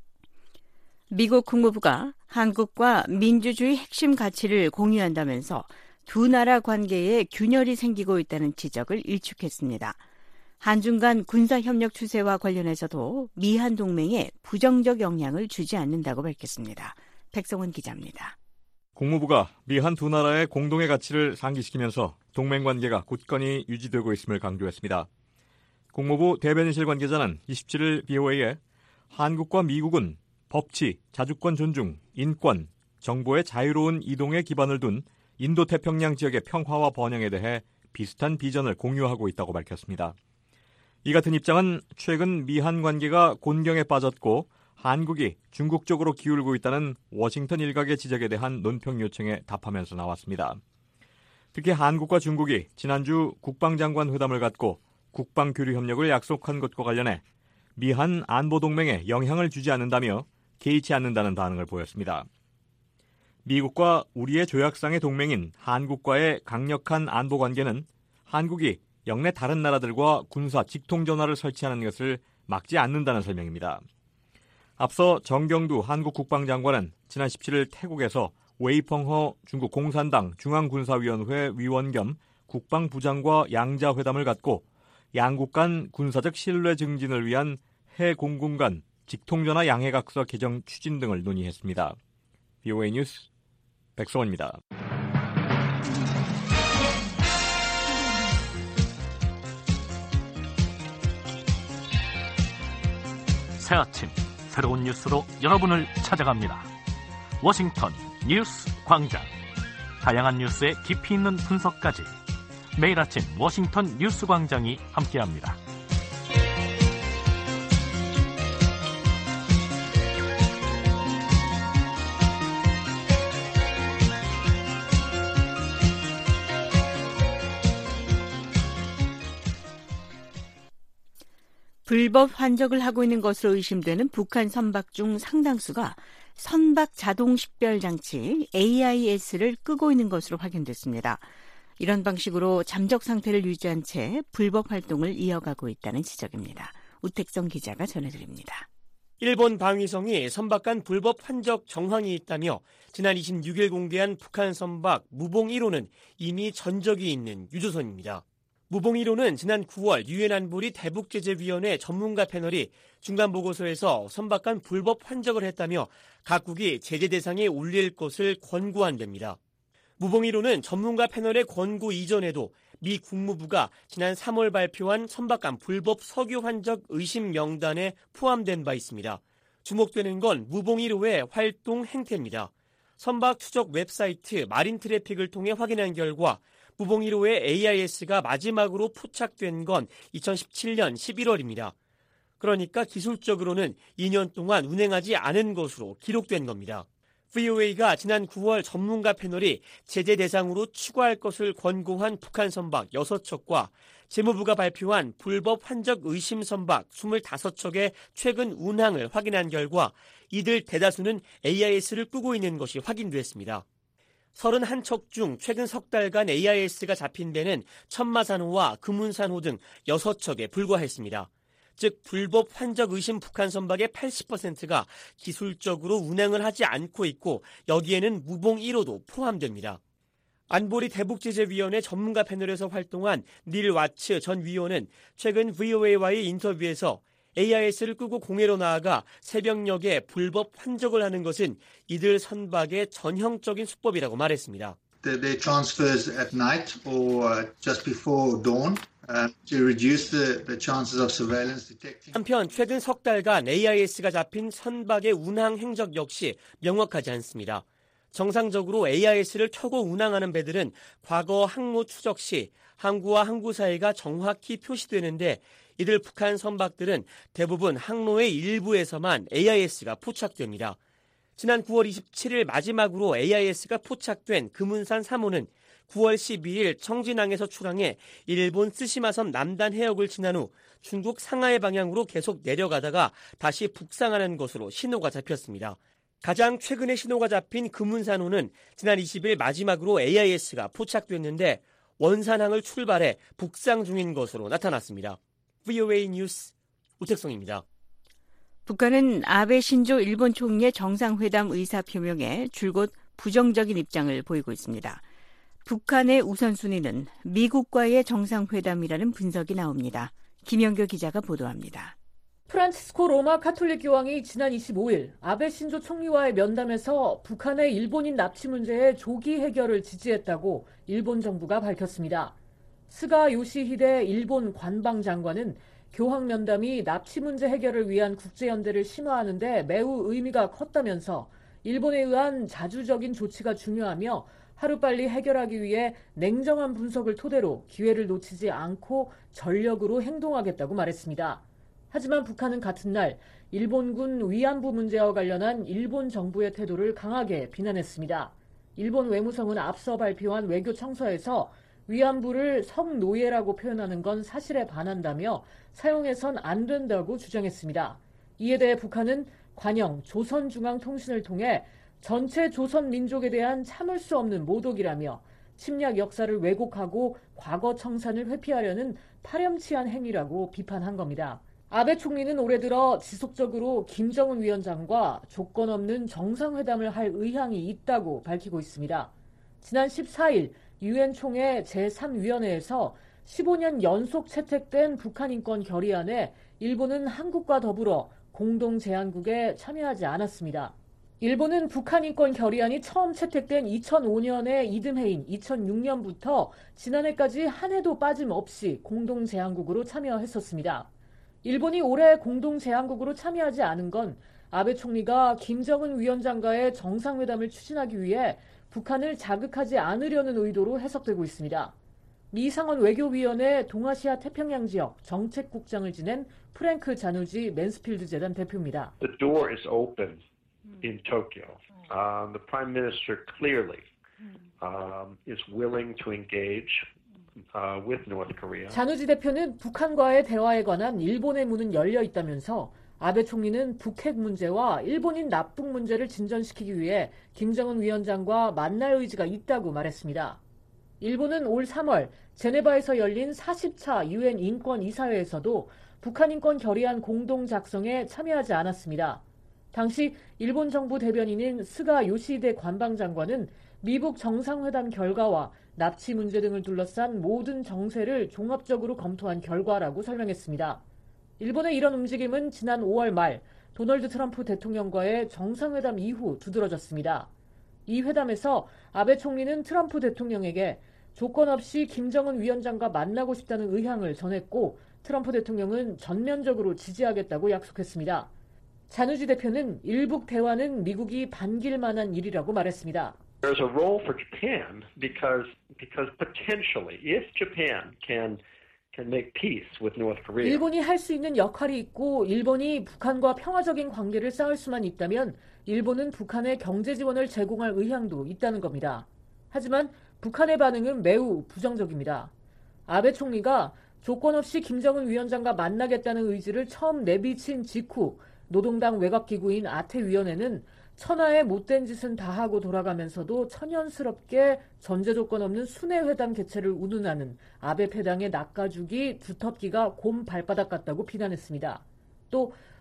미국 국무부가 한국과 민주주의 핵심 가치를 공유한다면서 두 나라 관계에 균열이 생기고 있다는 지적을 일축했습니다. 한중 간 군사협력 추세와 관련해서도 미한 동맹에 부정적 영향을 주지 않는다고 밝혔습니다. 백성은 기자입니다. 국무부가 미한 두 나라의 공동의 가치를 상기시키면서 동맹 관계가 굳건히 유지되고 있음을 강조했습니다. 국무부 대변인실 관계자는 27일 BOA에 한국과 미국은 법치, 자주권 존중, 인권, 정보의 자유로운 이동에 기반을 둔 인도태평양 지역의 평화와 번영에 대해 비슷한 비전을 공유하고 있다고 밝혔습니다. 이 같은 입장은 최근 미한 관계가 곤경에 빠졌고 한국이 중국 쪽으로 기울고 있다는 워싱턴 일각의 지적에 대한 논평 요청에 답하면서 나왔습니다. 특히 한국과 중국이 지난주 국방장관 회담을 갖고 국방교류 협력을 약속한 것과 관련해 미한 안보동맹에 영향을 주지 않는다며 개의치 않는다는 반응을 보였습니다. 미국과 우리의 조약상의 동맹인 한국과의 강력한 안보관계는 한국이 영내 다른 나라들과 군사 직통전화를 설치하는 것을 막지 않는다는 설명입니다. 앞서 정경두 한국 국방장관은 지난 17일 태국에서 웨이펑허 중국 공산당 중앙군사위원회 위원 겸 국방부장과 양자회담을 갖고 양국 간 군사적 신뢰 증진을 위한 해공군 간 직통전화 양해각서 개정 추진 등을 논의했습니다. VOA 뉴스 백성원입니다. 새 아침 새로운 뉴스로 여러분을 찾아갑니다. 워싱턴 뉴스 광장. 다양한 뉴스의 깊이 있는 분석까지 매일 아침 워싱턴 뉴스 광장이 함께합니다. 불법 환적을 하고 있는 것으로 의심되는 북한 선박 중 상당수가 선박 자동 식별 장치 AIS를 끄고 있는 것으로 확인됐습니다. 이런 방식으로 잠적 상태를 유지한 채 불법 활동을 이어가고 있다는 지적입니다. 우택성 기자가 전해드립니다. 일본 방위성이 선박 간 불법 환적 정황이 있다며 지난 26일 공개한 북한 선박 무봉 1호는 이미 전적이 있는 유조선입니다. 무봉 1호는 지난 9월 유엔 안보리 대북제재위원회 전문가 패널이 중간 보고서에서 선박 간 불법 환적을 했다며 각국이 제재 대상에 올릴 것을 권고한 데입니다. 무봉 1호는 전문가 패널의 권고 이전에도 미 국무부가 지난 3월 발표한 선박 간 불법 석유 환적 의심 명단에 포함된 바 있습니다. 주목되는 건 무봉 1호의 활동 행태입니다. 선박 추적 웹사이트 마린 트래픽을 통해 확인한 결과 무봉 1호의 AIS가 마지막으로 포착된 건 2017년 11월입니다. 그러니까 기술적으로는 2년 동안 운행하지 않은 것으로 기록된 겁니다. VOA가 지난 9월 전문가 패널이 제재 대상으로 추가할 것을 권고한 북한 선박 6척과 재무부가 발표한 불법 환적 의심 선박 25척의 최근 운항을 확인한 결과 이들 대다수는 AIS를 끄고 있는 것이 확인됐습니다. 31척 중 최근 석 달간 AIS가 잡힌 데는 천마산호와 금운산호 등 6척에 불과했습니다. 즉 불법 환적 의심 북한 선박의 80%가 기술적으로 운행을 하지 않고 있고 여기에는 무봉 1호도 포함됩니다. 안보리 대북제재위원회 전문가 패널에서 활동한 닐 와츠 전 위원은 최근 VOA와의 인터뷰에서 AIS를 끄고 공회로 나아가 새벽녘에 불법 환적을 하는 것은 이들 선박의 전형적인 수법이라고 말했습니다. Their transfers at night or just before dawn to reduce the chances of surveillance detecting. 한편 최근 석 달간 AIS가 잡힌 선박의 운항 행적 역시 명확하지 않습니다. 정상적으로 AIS를 켜고 운항하는 배들은 과거 항모 추적 시 항구와 항구 사이가 정확히 표시되는데 이들 북한 선박들은 대부분 항로의 일부에서만 AIS가 포착됩니다. 지난 9월 27일 마지막으로 AIS가 포착된 금운산 3호는 9월 12일 청진항에서 출항해 일본 쓰시마섬 남단 해역을 지난 후 중국 상하이 방향으로 계속 내려가다가 다시 북상하는 것으로 신호가 잡혔습니다. 가장 최근에 신호가 잡힌 금운산호는 지난 20일 마지막으로 AIS가 포착됐는데 원산항을 출발해 북상 중인 것으로 나타났습니다. VOA 뉴스 우택성입니다. 북한은 아베 신조 일본 총리의 정상회담 의사 표명에 줄곧 부정적인 입장을 보이고 있습니다. 북한의 우선순위는 미국과의 정상회담이라는 분석이 나옵니다. 김영교 기자가 보도합니다. 프란치스코 로마 카톨릭 교황이 지난 25일 아베 신조 총리와의 면담에서 북한의 일본인 납치 문제의 조기 해결을 지지했다고 일본 정부가 밝혔습니다. 스가 요시히데 일본 관방장관은 교황 면담이 납치 문제 해결을 위한 국제연대를 심화하는 데 매우 의미가 컸다면서 일본에 의한 자주적인 조치가 중요하며 하루빨리 해결하기 위해 냉정한 분석을 토대로 기회를 놓치지 않고 전력으로 행동하겠다고 말했습니다. 하지만 북한은 같은 날 일본군 위안부 문제와 관련한 일본 정부의 태도를 강하게 비난했습니다. 일본 외무성은 앞서 발표한 외교 청서에서 위안부를 성노예라고 표현하는 건 사실에 반한다며 사용해선 안 된다고 주장했습니다. 이에 대해 북한은 관영 조선중앙통신을 통해 전체 조선 민족에 대한 참을 수 없는 모독이라며 침략 역사를 왜곡하고 과거 청산을 회피하려는 파렴치한 행위라고 비판한 겁니다. 아베 총리는 올해 들어 지속적으로 김정은 위원장과 조건 없는 정상회담을 할 의향이 있다고 밝히고 있습니다. 지난 14일 유엔 총회 제3위원회에서 15년 연속 채택된 북한 인권 결의안에 일본은 한국과 더불어 공동 제안국에 참여하지 않았습니다. 일본은 북한 인권 결의안이 처음 채택된 2005년에 이듬해인 2006년부터 지난해까지 한 해도 빠짐없이 공동 제안국으로 참여했었습니다. 일본이 올해 공동 제안국으로 참여하지 않은 건 아베 총리가 김정은 위원장과의 정상회담을 추진하기 위해 북한을 자극하지 않으려는 의도로 해석되고 있습니다. 미 상원 외교위원회 동아시아 태평양 지역 정책국장을 지낸 프랭크 자누지 맨스필드 재단 대표입니다. The door is open in Tokyo. The Prime Minister clearly is willing to engage with North Korea. 자누지 대표는 북한과의 대화에 관한 일본의 문은 열려 있다면서 아베 총리는 북핵 문제와 일본인 납북 문제를 진전시키기 위해 김정은 위원장과 만날 의지가 있다고 말했습니다. 일본은 올 3월 제네바에서 열린 40차 유엔 인권 이사회에서도 북한 인권 결의안 공동 작성에 참여하지 않았습니다. 당시 일본 정부 대변인인 스가 요시히데 관방장관은 미국 정상회담 결과와 납치 문제 등을 둘러싼 모든 정세를 종합적으로 검토한 결과라고 설명했습니다. 일본의 이런 움직임은 지난 5월 말 도널드 트럼프 대통령과의 정상회담 이후 두드러졌습니다. 이 회담에서 아베 총리는 트럼프 대통령에게 조건 없이 김정은 위원장과 만나고 싶다는 의향을 전했고 트럼프 대통령은 전면적으로 지지하겠다고 약속했습니다. 자누지 대표는 일북 대화는 미국이 반길 만한 일이라고 말했습니다. There's a role for Japan because potentially if Japan can make peace with North Korea. 일본이 할 수 있는 역할이 있고 일본이 북한과 평화적인 관계를 쌓을 수만 있다면 일본은 북한에 경제 지원을 제공할 의향도 있다는 겁니다. 하지만 북한의 반응은 매우 부정적입니다. 아베 총리가 조건 없이 김정은 위원장과 만나겠다는 의지를 처음 내비친 직후 노동당 외곽기구인 아태위원회는 천하의 못된 짓은 다 하고 돌아가면서도 천연스럽게 전제 조건 없는 순회회담 개최를 운운하는 아베 패당의 낚아주기 두텁기가 곰 발바닥 같다고 비난했습니다. 또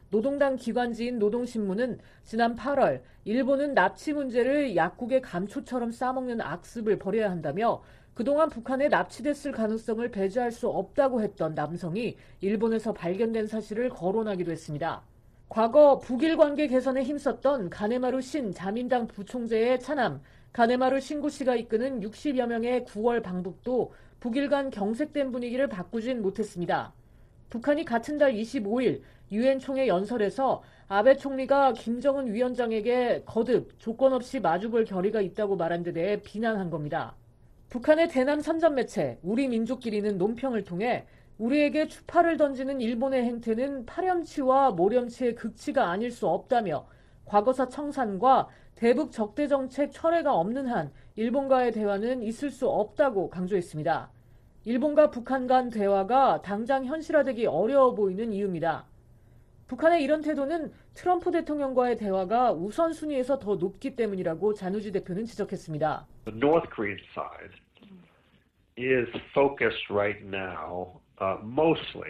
노동당 기관지인 노동신문은 지난 8월 일본은 납치 문제를 약국의 감초처럼 싸먹는 악습을 버려야 한다며 그동안 북한에 납치됐을 가능성을 배제할 수 없다고 했던 남성이 일본에서 발견된 사실을 거론하기도 했습니다. 과거 북일 관계 개선에 힘썼던 가네마루 신 자민당 부총재의 차남 가네마루 신구 씨가 이끄는 60여 명의 9월 방북도 북일 간 경색된 분위기를 바꾸진 못했습니다. 북한이 같은 달 25일 유엔 총회 연설에서 아베 총리가 김정은 위원장에게 거듭 조건 없이 마주볼 결의가 있다고 말한 데 대해 비난한 겁니다. 북한의 대남 선전 매체 우리 민족끼리는 논평을 통해 우리에게 추파를 던지는 일본의 행태는 파렴치와 모렴치의 극치가 아닐 수 없다며 과거사 청산과 대북 적대 정책 철회가 없는 한 일본과의 대화는 있을 수 없다고 강조했습니다. 일본과 북한 간 대화가 당장 현실화되기 어려워 보이는 이유입니다. 북한의 이런 태도는 트럼프 대통령과의 대화가 우선순위에서 더 높기 때문이라고 잔우지 대표는 지적했습니다. The North Korean side is focused right now mostly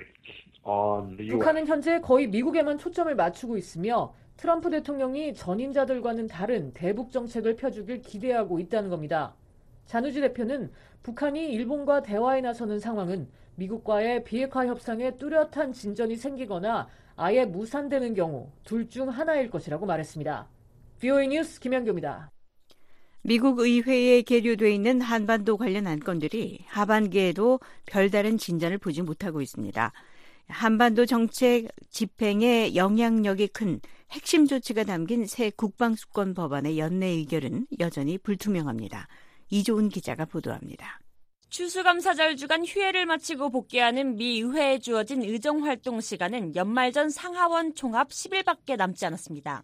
on the US. 북한은 현재 거의 미국에만 초점을 맞추고 있으며 트럼프 대통령이 전임자들과는 다른 대북 정책을 펴주길 기대하고 있다는 겁니다. 잔우지 대표는 북한이 일본과 대화에 나서는 상황은 미국과의 비핵화 협상에 뚜렷한 진전이 생기거나 아예 무산되는 경우 둘 중 하나일 것이라고 말했습니다. VOA 뉴스 김현교입니다. 미국 의회에 계류돼 있는 한반도 관련 안건들이 하반기에도 별다른 진전을 보지 못하고 있습니다. 한반도 정책 집행에 영향력이 큰 핵심 조치가 담긴 새 국방수권 법안의 연내 의결은 여전히 불투명합니다. 이조은 기자가 보도합니다. 추수감사절 주간 휴회를 마치고 복귀하는 미 의회에 주어진 의정활동 시간은 연말 전 상하원 총합 10일밖에 남지 않았습니다.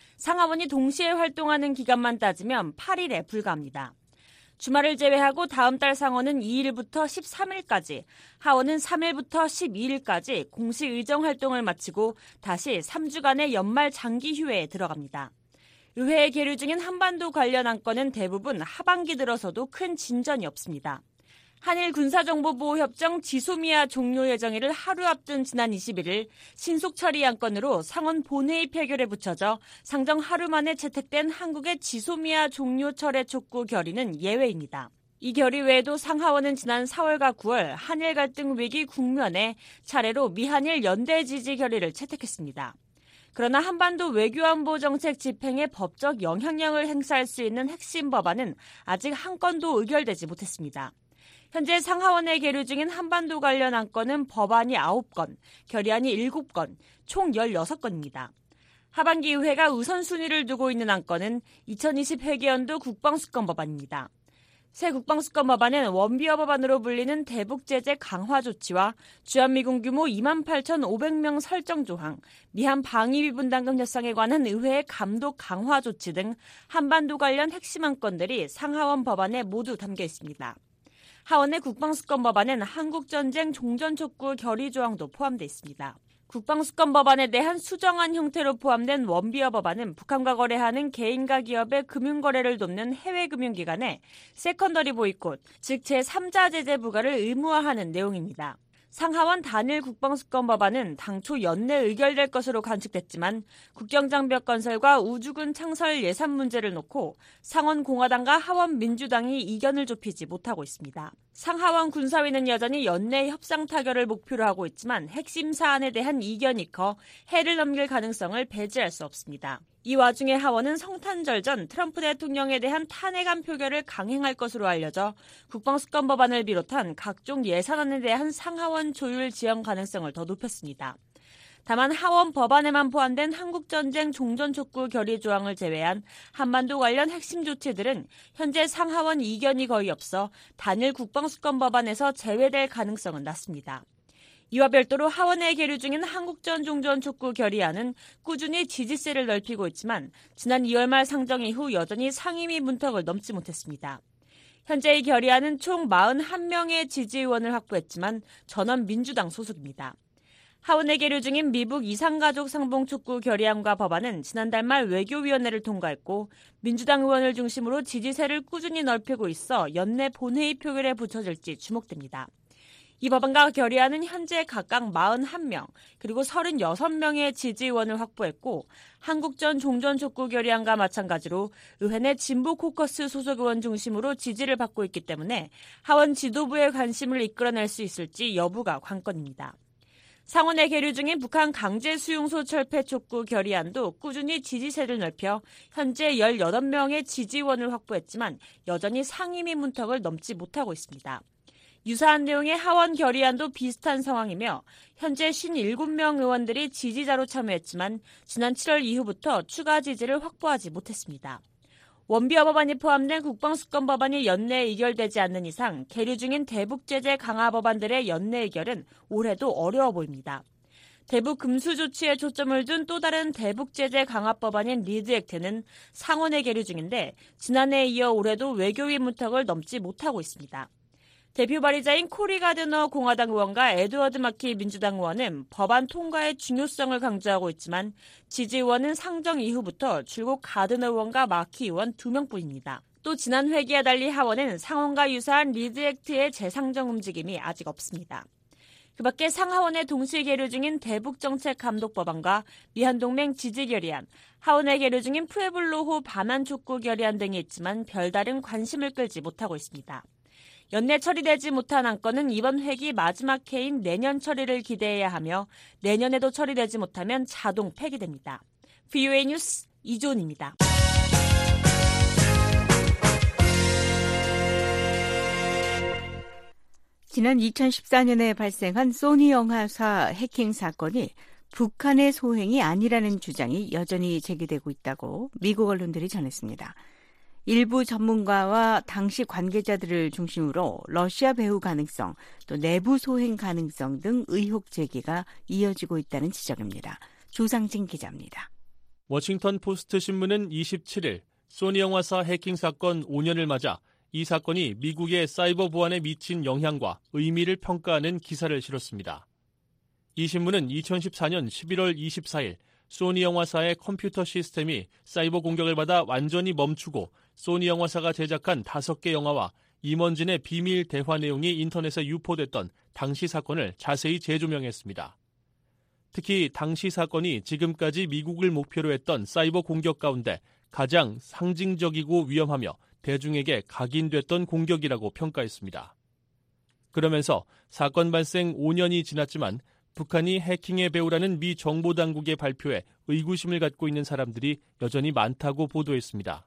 상하원이 동시에 활동하는 기간만 따지면 8일에 불과합니다. 주말을 제외하고 다음 달 상원은 2일부터 13일까지, 하원은 3일부터 12일까지 공식 의정활동을 마치고 다시 3주간의 연말 장기 휴회에 들어갑니다. 의회에 계류 중인 한반도 관련 안건은 대부분 하반기 들어서도 큰 진전이 없습니다. 한일 군사정보보호협정 지소미아 종료 예정일을 하루 앞둔 지난 21일 신속 처리 안건으로 상원 본회의 표결에 붙여져 상정 하루 만에 채택된 한국의 지소미아 종료 철회 촉구 결의는 예외입니다. 이 결의 외에도 상하원은 지난 4월과 9월 한일 갈등 위기 국면에 차례로 미한일 연대 지지 결의를 채택했습니다. 그러나 한반도 외교안보 정책 집행에 법적 영향력을 행사할 수 있는 핵심 법안은 아직 한 건도 의결되지 못했습니다. 현재 상하원에 계류 중인 한반도 관련 안건은 법안이 9건, 결의안이 7건, 총 16건입니다. 하반기 의회가 우선순위를 두고 있는 안건은 2020 회계연도 국방수권 법안입니다. 새 국방수권 법안은 원비어 법안으로 불리는 대북제재 강화 조치와 주한미군 규모 28,500명 설정 조항, 미한 방위비 분담금 협상에 관한 의회의 감독 강화 조치 등 한반도 관련 핵심 안건들이 상하원 법안에 모두 담겨 있습니다. 하원의 국방수권 법안엔 한국전쟁 종전촉구 결의 조항도 포함되어 있습니다. 국방수권 법안에 대한 수정안 형태로 포함된 원비어 법안은 북한과 거래하는 개인과 기업의 금융거래를 돕는 해외금융기관에 세컨더리 보이콧, 즉 제3자 제재 부과를 의무화하는 내용입니다. 상하원 단일 국방수권 법안은 당초 연내 의결될 것으로 관측됐지만 국경장벽 건설과 우주군 창설 예산 문제를 놓고 상원 공화당과 하원 민주당이 이견을 좁히지 못하고 있습니다. 상하원 군사위는 여전히 연내 협상 타결을 목표로 하고 있지만 핵심 사안에 대한 이견이 커 해를 넘길 가능성을 배제할 수 없습니다. 이 와중에 하원은 성탄절 전 트럼프 대통령에 대한 탄핵안 표결을 강행할 것으로 알려져 국방수권 법안을 비롯한 각종 예산안에 대한 상하원 조율 지연 가능성을 더 높였습니다. 다만 하원 법안에만 포함된 한국전쟁 종전촉구 결의 조항을 제외한 한반도 관련 핵심 조치들은 현재 상하원 이견이 거의 없어 단일 국방수권 법안에서 제외될 가능성은 낮습니다. 이와 별도로 하원에 계류 중인 한국전 종전촉구 결의안은 꾸준히 지지세를 넓히고 있지만 지난 2월 말 상정 이후 여전히 상임위 문턱을 넘지 못했습니다. 현재 이 결의안은 총 41명의 지지의원을 확보했지만 전원 민주당 소속입니다. 하원에 계류 중인 미북 이상가족 상봉촉구 결의안과 법안은 지난달 말 외교위원회를 통과했고 민주당 의원을 중심으로 지지세를 꾸준히 넓히고 있어 연내 본회의 표결에 붙여질지 주목됩니다. 이 법안과 결의안은 현재 각각 41명, 그리고 36명의 지지의원을 확보했고 한국전 종전족구 결의안과 마찬가지로 의회 내 진보 코커스 소속 의원 중심으로 지지를 받고 있기 때문에 하원 지도부의 관심을 이끌어낼 수 있을지 여부가 관건입니다. 상원에 계류 중인 북한 강제수용소 철폐 촉구 결의안도 꾸준히 지지세를 넓혀 현재 18명의 지지의원을 확보했지만 여전히 상임위 문턱을 넘지 못하고 있습니다. 유사한 내용의 하원 결의안도 비슷한 상황이며 현재 57명 의원들이 지지자로 참여했지만 지난 7월 이후부터 추가 지지를 확보하지 못했습니다. 원비어 법안이 포함된 국방수권 법안이 연내 의결되지 않는 이상 계류 중인 대북제재 강화 법안들의 연내 의결은 올해도 어려워 보입니다. 대북 금수 조치에 초점을 둔 또 다른 대북제재 강화 법안인 리드 액트는 상원에 계류 중인데 지난해에 이어 올해도 외교위 문턱을 넘지 못하고 있습니다. 대표 발의자인 코리 가드너 공화당 의원과 에드워드 마키 민주당 의원은 법안 통과의 중요성을 강조하고 있지만 지지 의원은 상정 이후부터 줄곧 가드너 의원과 마키 의원 2명뿐입니다. 또 지난 회기와 달리 하원은 상원과 유사한 리드 액트의 재상정 움직임이 아직 없습니다. 그 밖에 상하원에 동시 계류 중인 대북정책감독법안과 미한동맹 지지결의안, 하원에 계류 중인 푸에블로호 반환촉구 결의안 등이 있지만 별다른 관심을 끌지 못하고 있습니다. 연내 처리되지 못한 안건은 이번 회기 마지막 해인 내년 처리를 기대해야 하며 내년에도 처리되지 못하면 자동 폐기됩니다. VOA 뉴스 이존입니다. 지난 2014년에 발생한 소니 영화사 해킹 사건이 북한의 소행이 아니라는 주장이 여전히 제기되고 있다고 미국 언론들이 전했습니다. 일부 전문가와 당시 관계자들을 중심으로 러시아 배후 가능성, 또 내부 소행 가능성 등 의혹 제기가 이어지고 있다는 지적입니다. 조상진 기자입니다. 워싱턴 포스트 신문은 27일 소니 영화사 해킹 사건 5년을 맞아 이 사건이 미국의 사이버 보안에 미친 영향과 의미를 평가하는 기사를 실었습니다. 이 신문은 2014년 11월 24일 소니 영화사의 컴퓨터 시스템이 사이버 공격을 받아 완전히 멈추고 소니 영화사가 제작한 5개 영화와 임원진의 비밀 대화 내용이 인터넷에 유포됐던 당시 사건을 자세히 재조명했습니다. 특히 당시 사건이 지금까지 미국을 목표로 했던 사이버 공격 가운데 가장 상징적이고 위험하며 대중에게 각인됐던 공격이라고 평가했습니다. 그러면서 사건 발생 5년이 지났지만 북한이 해킹의 배후라는 미 정보당국의 발표에 의구심을 갖고 있는 사람들이 여전히 많다고 보도했습니다.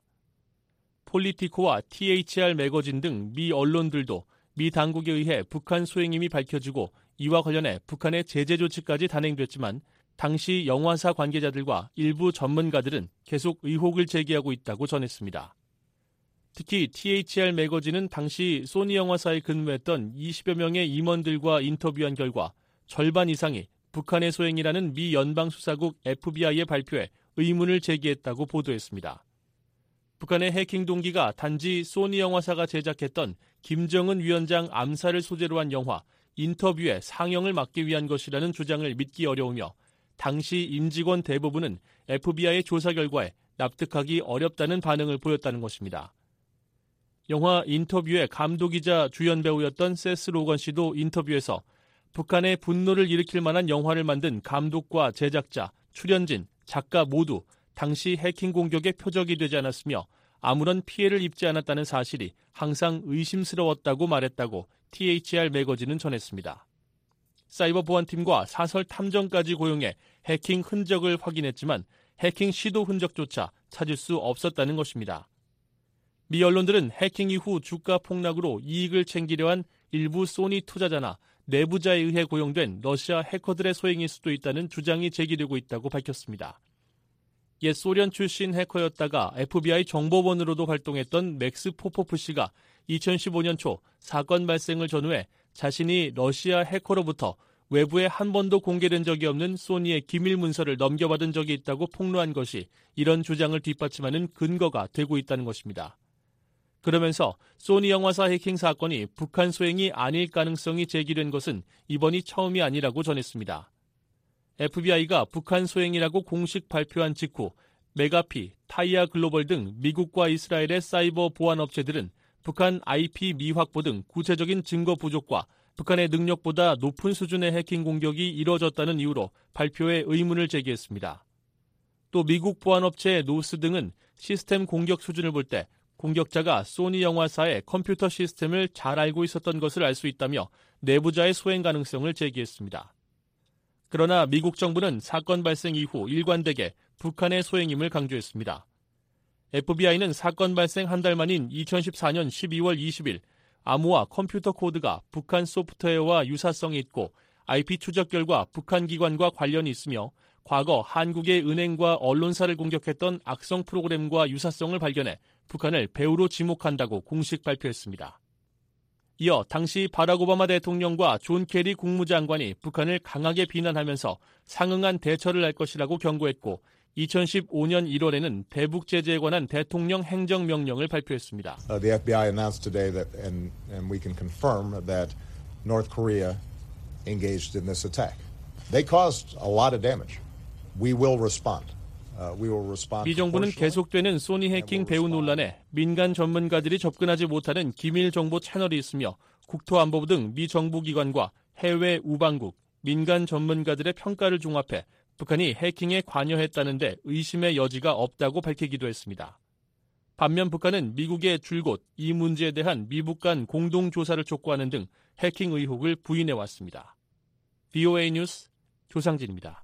폴리티코와 THR 매거진 등 미 언론들도 미 당국에 의해 북한 소행임이 밝혀지고 이와 관련해 북한의 제재 조치까지 단행됐지만 당시 영화사 관계자들과 일부 전문가들은 계속 의혹을 제기하고 있다고 전했습니다. 특히 THR 매거진은 당시 소니 영화사에 근무했던 20여 명의 임원들과 인터뷰한 결과 절반 이상이 북한의 소행이라는 미 연방수사국 FBI의 발표에 의문을 제기했다고 보도했습니다. 북한의 해킹 동기가 단지 소니 영화사가 제작했던 김정은 위원장 암살을 소재로 한 영화 인터뷰의 상영을 막기 위한 것이라는 주장을 믿기 어려우며 당시 임직원 대부분은 FBI의 조사 결과에 납득하기 어렵다는 반응을 보였다는 것입니다. 영화 인터뷰의 감독이자 주연 배우였던 세스 로건 씨도 인터뷰에서 북한의 분노를 일으킬 만한 영화를 만든 감독과 제작자, 출연진, 작가 모두 당시 해킹 공격의 표적이 되지 않았으며 아무런 피해를 입지 않았다는 사실이 항상 의심스러웠다고 말했다고 THR 매거진은 전했습니다. 사이버 보안팀과 사설 탐정까지 고용해 해킹 흔적을 확인했지만 해킹 시도 흔적조차 찾을 수 없었다는 것입니다. 미 언론들은 해킹 이후 주가 폭락으로 이익을 챙기려 한 일부 소니 투자자나 내부자에 의해 고용된 러시아 해커들의 소행일 수도 있다는 주장이 제기되고 있다고 밝혔습니다. 옛 소련 출신 해커였다가 FBI 정보원으로도 활동했던 맥스 포포프 씨가 2015년 초 사건 발생을 전후해 자신이 러시아 해커로부터 외부에 한 번도 공개된 적이 없는 소니의 기밀 문서를 넘겨받은 적이 있다고 폭로한 것이 이런 주장을 뒷받침하는 근거가 되고 있다는 것입니다. 그러면서 소니 영화사 해킹 사건이 북한 소행이 아닐 가능성이 제기된 것은 이번이 처음이 아니라고 전했습니다. FBI가 북한 소행이라고 공식 발표한 직후 메가피, 타이아 글로벌 등 미국과 이스라엘의 사이버 보안 업체들은 북한 IP 미확보 등 구체적인 증거 부족과 북한의 능력보다 높은 수준의 해킹 공격이 이뤄졌다는 이유로 발표에 의문을 제기했습니다. 또 미국 보안업체 노스 등은 시스템 공격 수준을 볼 때 공격자가 소니 영화사의 컴퓨터 시스템을 잘 알고 있었던 것을 알 수 있다며 내부자의 소행 가능성을 제기했습니다. 그러나 미국 정부는 사건 발생 이후 일관되게 북한의 소행임을 강조했습니다. FBI는 사건 발생 한 달 만인 2014년 12월 20일 암호화 컴퓨터 코드가 북한 소프트웨어와 유사성이 있고 IP 추적 결과 북한 기관과 관련이 있으며 과거 한국의 은행과 언론사를 공격했던 악성 프로그램과 유사성을 발견해 북한을 배후로 지목한다고 공식 발표했습니다. 이어 당시 바락 오바마 대통령과 존 케리 국무장관이 북한을 강하게 비난하면서 상응한 대처를 할 것이라고 경고했고 2015년 1월에는 대북 제재에 관한 대통령 행정명령을 발표했습니다. The FBI announced today that, and we can confirm that North Korea engaged in this attack. They caused a lot of damage. We will respond. 미 정부는 계속되는 소니 해킹 배후 논란에 민간 전문가들이 접근하지 못하는 기밀 정보 채널이 있으며 국토안보부 등 미 정부 기관과 해외 우방국, 민간 전문가들의 평가를 종합해 북한이 해킹에 관여했다는데 의심의 여지가 없다고 밝히기도 했습니다. 반면 북한은 미국에 줄곧 이 문제에 대한 미북 간 공동조사를 촉구하는 등 해킹 의혹을 부인해왔습니다. VOA 뉴스 조상진입니다.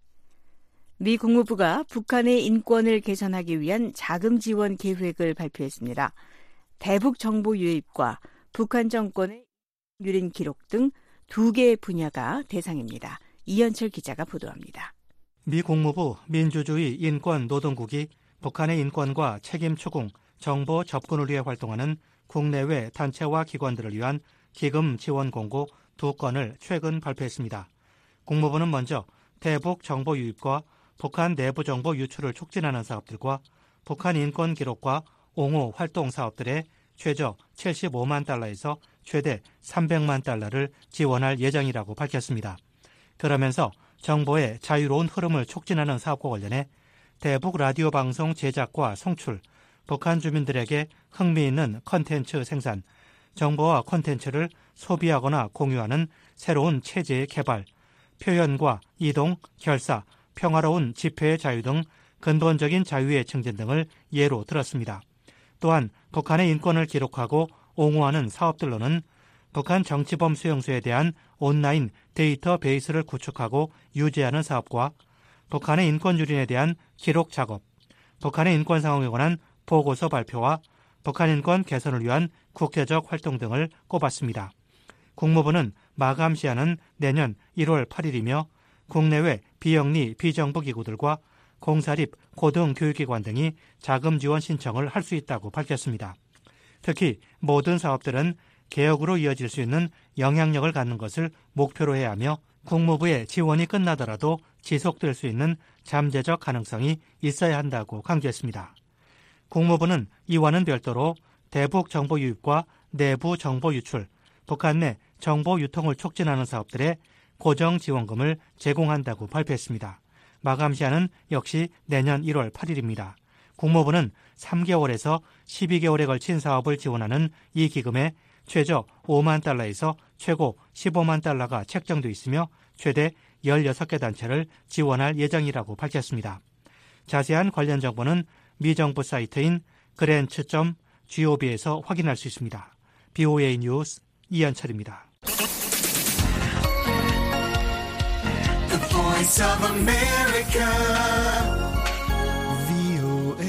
미 국무부가 북한의 인권을 개선하기 위한 자금 지원 계획을 발표했습니다. 대북 정보 유입과 북한 정권의 유린 기록 등 2개의 분야가 대상입니다. 이현철 기자가 보도합니다. 미 국무부 민주주의 인권 노동국이 북한의 인권과 책임 추궁, 정보 접근을 위해 활동하는 국내외 단체와 기관들을 위한 기금 지원 공고 2건을 최근 발표했습니다. 국무부는 먼저 대북 정보 유입과 북한 내부 정보 유출을 촉진하는 사업들과 북한 인권 기록과 옹호 활동 사업들에 최저 75만 달러에서 최대 300만 달러를 지원할 예정이라고 밝혔습니다. 그러면서 정보의 자유로운 흐름을 촉진하는 사업과 관련해 대북 라디오 방송 제작과 송출, 북한 주민들에게 흥미있는 콘텐츠 생산, 정보와 콘텐츠를 소비하거나 공유하는 새로운 체제의 개발, 표현과 이동, 결사, 평화로운 집회의 자유 등 근본적인 자유의 증진 등을 예로 들었습니다. 또한 북한의 인권을 기록하고 옹호하는 사업들로는 북한 정치범 수용소에 대한 온라인 데이터베이스를 구축하고 유지하는 사업과 북한의 인권 유린에 대한 기록 작업, 북한의 인권 상황에 관한 보고서 발표와 북한 인권 개선을 위한 국제적 활동 등을 꼽았습니다. 국무부는 마감 시한은 내년 1월 8일이며 국내외 비영리 비정부 기구들과 공사립 고등교육기관 등이 자금 지원 신청을 할 수 있다고 밝혔습니다. 특히 모든 사업들은 개혁으로 이어질 수 있는 영향력을 갖는 것을 목표로 해야 하며 국무부의 지원이 끝나더라도 지속될 수 있는 잠재적 가능성이 있어야 한다고 강조했습니다. 국무부는 이와는 별도로 대북 정보 유입과 내부 정보 유출, 북한 내 정보 유통을 촉진하는 사업들에 고정 지원금을 제공한다고 발표했습니다. 마감 시한은 역시 내년 1월 8일입니다. 국무부는 3개월에서 12개월에 걸친 사업을 지원하는 이 기금에 최저 5만 달러에서 최고 15만 달러가 책정돼 있으며 최대 16개 단체를 지원할 예정이라고 밝혔습니다. 자세한 관련 정보는 미 정부 사이트인 grants.gov에서 확인할 수 있습니다. BOA 뉴스 이현철입니다. The Voice of America, VOA.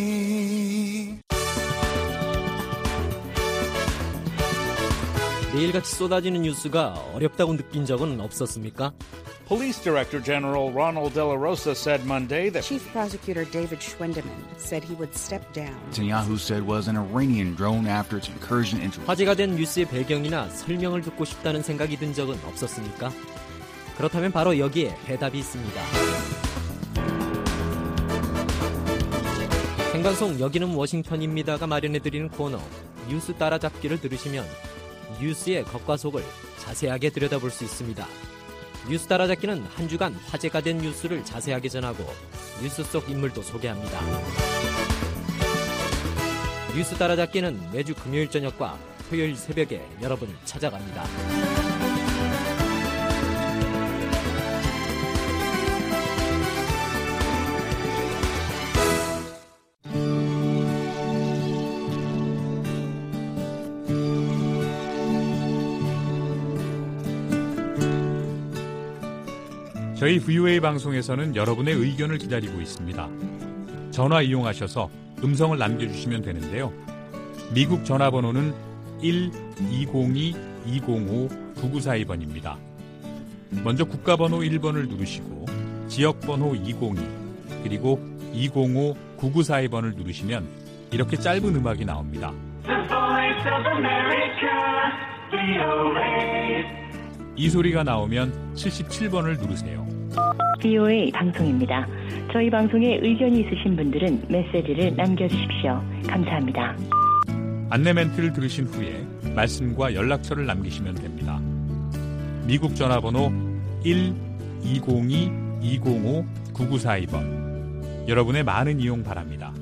매일같이 쏟아지는 뉴스가 어렵다고 느낀 적은 없었습니까? Police Director General Ronald De La Rosa said Monday that Chief Prosecutor David Schwendeman said he would step down. Netanyahu said was an Iranian drone after its incursion into. 화제가 된 뉴스의 배경이나 설명을 듣고 싶다는 생각이 든 적은 없었습니까? 그렇다면 바로 여기에 해답이 있습니다. 생방송 여기는 워싱턴입니다가 마련해드리는 코너 뉴스 따라잡기를 들으시면 뉴스의 겉과 속을 자세하게 들여다볼 수 있습니다. 뉴스 따라잡기는 한 주간 화제가 된 뉴스를 자세하게 전하고 뉴스 속 인물도 소개합니다. 뉴스 따라잡기는 매주 금요일 저녁과 토요일 새벽에 여러분을 찾아갑니다. 저희 VOA 방송에서는 여러분의 의견을 기다리고 있습니다. 전화 이용하셔서 음성을 남겨주시면 되는데요. 미국 전화번호는 1-202-205-9942번입니다. 먼저 국가번호 1번을 누르시고 지역번호 202 그리고 205-9942번을 누르시면 이렇게 짧은 음악이 나옵니다. 이 소리가 나오면 77번을 누르세요. VOA 방송입니다. 저희 방송에 의견이 있으신 분들은 메시지를 남겨주십시오. 감사합니다. 안내 멘트를 들으신 후에 말씀과 연락처를 남기시면 됩니다. 미국 전화번호 1-202-205-9942번. 여러분의 많은 이용 바랍니다.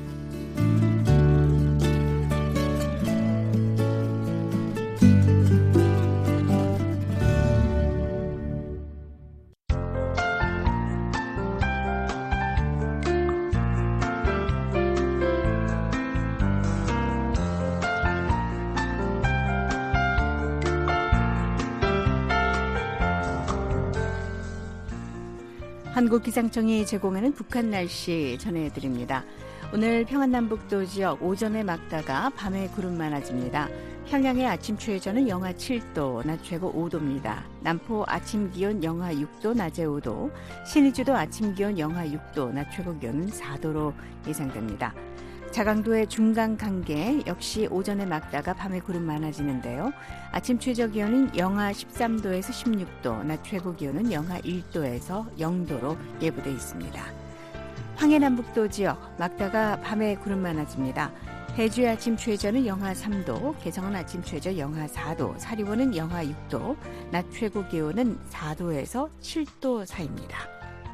한국기상청이 제공하는 북한 날씨 전해드립니다. 오늘 평안남북도 지역 오전에 맑다가 밤에 구름 많아집니다. 평양의 아침 최저는 영하 7도, 낮 최고 5도입니다. 남포 아침 기온 영하 6도, 낮에 5도, 신의주도 아침 기온 영하 6도, 낮 최고 기온은 4도로 예상됩니다. 자강도의 중강 강계 역시 오전에 맑다가 밤에 구름 많아지는데요. 아침 최저 기온은 영하 13도에서 16도, 낮 최고 기온은 영하 1도에서 0도로 예보돼 있습니다. 황해남북도 지역 맑다가 밤에 구름 많아집니다. 해주의 아침 최저는 영하 3도, 개성은 아침 최저 영하 4도, 사리원은 영하 6도, 낮 최고 기온은 4도에서 7도 사이입니다.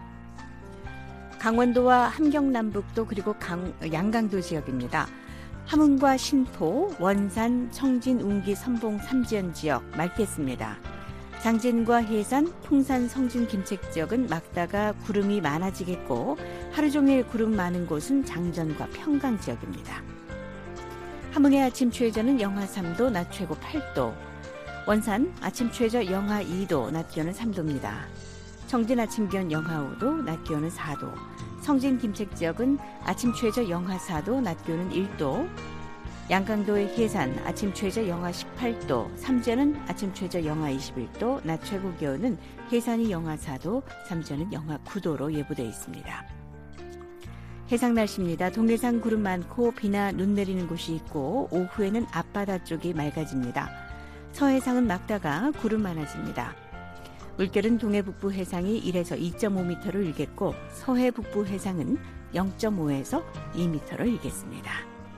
강원도와 함경남북도 그리고 양강도 지역입니다. 함흥과 신포, 원산, 청진, 운기, 선봉, 삼지연 지역 맑겠습니다. 장진과 해산, 풍산, 성진, 김책 지역은 맑다가 구름이 많아지겠고 하루 종일 구름 많은 곳은 장전과 평강 지역입니다. 함흥의 아침 최저는 영하 3도, 낮 최고 8도. 원산 아침 최저 영하 2도, 낮 기온은 3도입니다. 청진 아침 기온 영하 5도, 낮 기온은 4도. 성진 김책 지역은 아침 최저 영하 4도, 낮 기온은 1도. 양강도의 해산 아침 최저 영하 18도, 삼지연은 아침 최저 영하 21도, 낮 최고 기온은 해산이 영하 4도, 삼지연은 영하 9도로 예보돼 있습니다. 해상 날씨입니다. 동해상 구름 많고 비나 눈 내리는 곳이 있고 오후에는 앞바다 쪽이 맑아집니다. 서해상은 맑다가 구름 많아집니다. 물결은 동해 북부 해상이 1에서 2.5m를 일겠고 서해 북부 해상은 0.5에서 2m를 일겠습니다.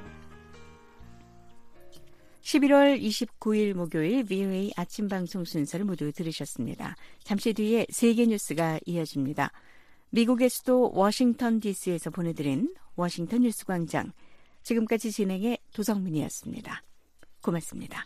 11월 29일 목요일 VOA 아침 방송 순서를 모두 들으셨습니다. 잠시 뒤에 세계 뉴스가 이어집니다. 미국의 수도 워싱턴 DC에서 보내드린 워싱턴 뉴스 광장. 지금까지 진행의 도성민이었습니다. 고맙습니다.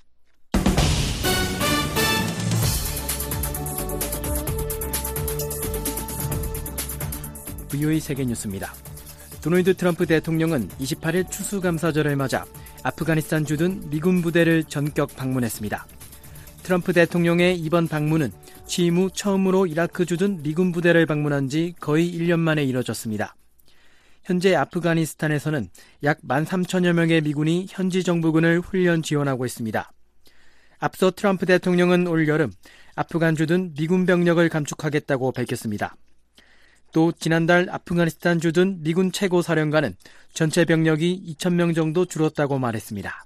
VOA 세계 뉴스입니다. 도널드 트럼프 대통령은 28일 추수감사절을 맞아 아프가니스탄 주둔 미군 부대를 전격 방문했습니다. 트럼프 대통령의 이번 방문은 취임 후 처음으로 이라크 주둔 미군 부대를 방문한 지 거의 1년 만에 이뤄졌습니다. 현재 아프가니스탄에서는 약 13,000여 명의 미군이 현지 정부군을 훈련 지원하고 있습니다. 앞서 트럼프 대통령은 올 여름 아프간 주둔 미군 병력을 감축하겠다고 밝혔습니다. 또 지난달 아프가니스탄 주둔 미군 최고사령관은 전체 병력이 2,000명 정도 줄었다고 말했습니다.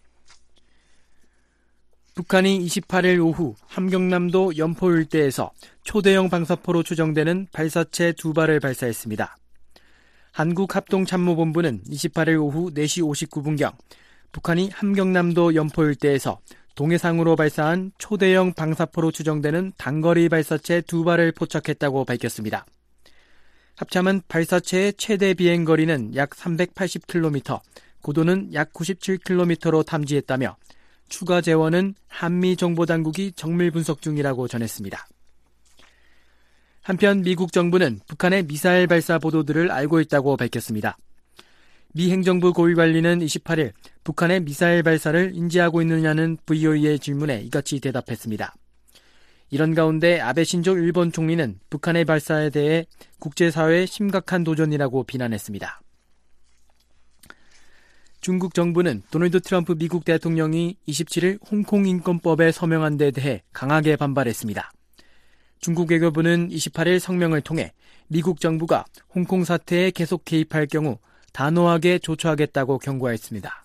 북한이 28일 오후 함경남도 연포 일대에서 초대형 방사포로 추정되는 발사체 2발을 발사했습니다. 한국합동참모본부는 28일 오후 4시 59분경 북한이 함경남도 연포 일대에서 동해상으로 발사한 초대형 방사포로 추정되는 단거리 발사체 2발을 포착했다고 밝혔습니다. 합참은 발사체의 최대 비행거리는 약 380km, 고도는 약 97km로 탐지했다며 추가 재원은 한미정보당국이 정밀 분석 중이라고 전했습니다. 한편 미국 정부는 북한의 미사일 발사 보도들을 알고 있다고 밝혔습니다. 미 행정부 고위관리는 28일 북한의 미사일 발사를 인지하고 있느냐는 VOA의 질문에 이같이 대답했습니다. 이런 가운데 아베 신조 일본 총리는 북한의 발사에 대해 국제사회의 심각한 도전이라고 비난했습니다. 중국 정부는 도널드 트럼프 미국 대통령이 27일 홍콩 인권법에 서명한 데 대해 강하게 반발했습니다. 중국 외교부는 28일 성명을 통해 미국 정부가 홍콩 사태에 계속 개입할 경우 단호하게 조처하겠다고 경고했습니다.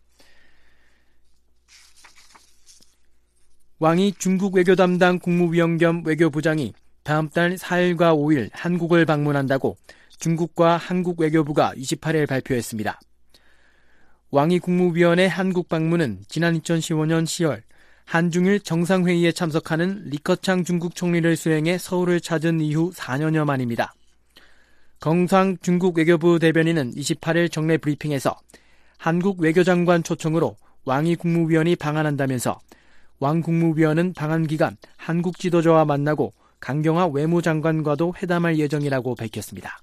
왕이 중국 외교 담당 국무위원 겸 외교부장이 다음 달 4일과 5일 한국을 방문한다고 중국과 한국 외교부가 28일 발표했습니다. 왕이 국무위원의 한국 방문은 지난 2015년 10월 한중일 정상회의에 참석하는 리커창 중국 총리를 수행해 서울을 찾은 이후 4년여 만입니다. 경상 중국 외교부 대변인은 28일 정례 브리핑에서 한국 외교장관 초청으로 왕이 국무위원이 방한한다면서 왕 국무위원은 방한 기간 한국 지도자와 만나고 강경화 외무장관과도 회담할 예정이라고 밝혔습니다.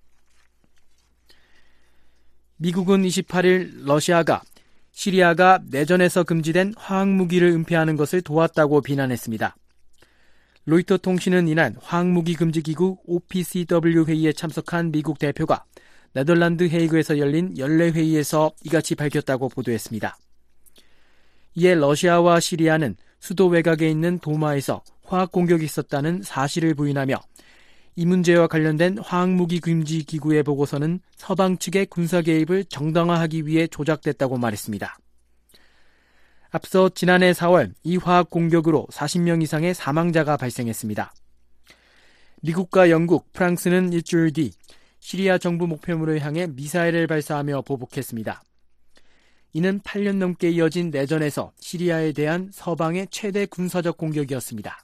미국은 28일 러시아가 시리아가 내전에서 금지된 화학무기를 은폐하는 것을 도왔다고 비난했습니다. 로이터 통신은 이날 화학무기 금지기구 OPCW 회의에 참석한 미국 대표가 네덜란드 헤이그에서 열린 연례회의에서 이같이 밝혔다고 보도했습니다. 이에 러시아와 시리아는 수도 외곽에 있는 도마에서 화학 공격이 있었다는 사실을 부인하며 이 문제와 관련된 화학무기 금지 기구의 보고서는 서방 측의 군사 개입을 정당화하기 위해 조작됐다고 말했습니다. 앞서 지난해 4월 이 화학 공격으로 40명 이상의 사망자가 발생했습니다. 미국과 영국, 프랑스는 일주일 뒤 시리아 정부 목표물을 향해 미사일을 발사하며 보복했습니다. 이는 8년 넘게 이어진 내전에서 시리아에 대한 서방의 최대 군사적 공격이었습니다.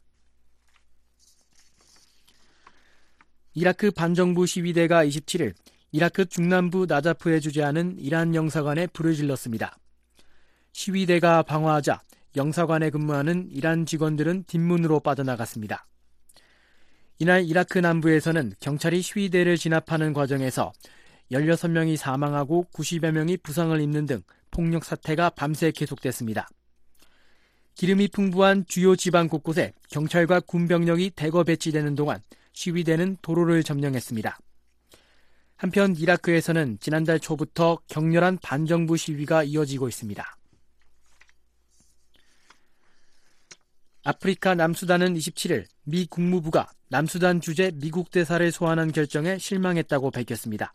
이라크 반정부 시위대가 27일 이라크 중남부 나자프에 주재하는 이란 영사관에 불을 질렀습니다. 시위대가 방화하자 영사관에 근무하는 이란 직원들은 뒷문으로 빠져나갔습니다. 이날 이라크 남부에서는 경찰이 시위대를 진압하는 과정에서 16명이 사망하고 90여 명이 부상을 입는 등 폭력 사태가 밤새 계속됐습니다. 기름이 풍부한 주요 지방 곳곳에 경찰과 군병력이 대거 배치되는 동안 시위대는 도로를 점령했습니다. 한편 이라크에서는 지난달 초부터 격렬한 반정부 시위가 이어지고 있습니다. 아프리카 남수단은 27일 미 국무부가 남수단 주재 미국 대사를 소환한 결정에 실망했다고 밝혔습니다.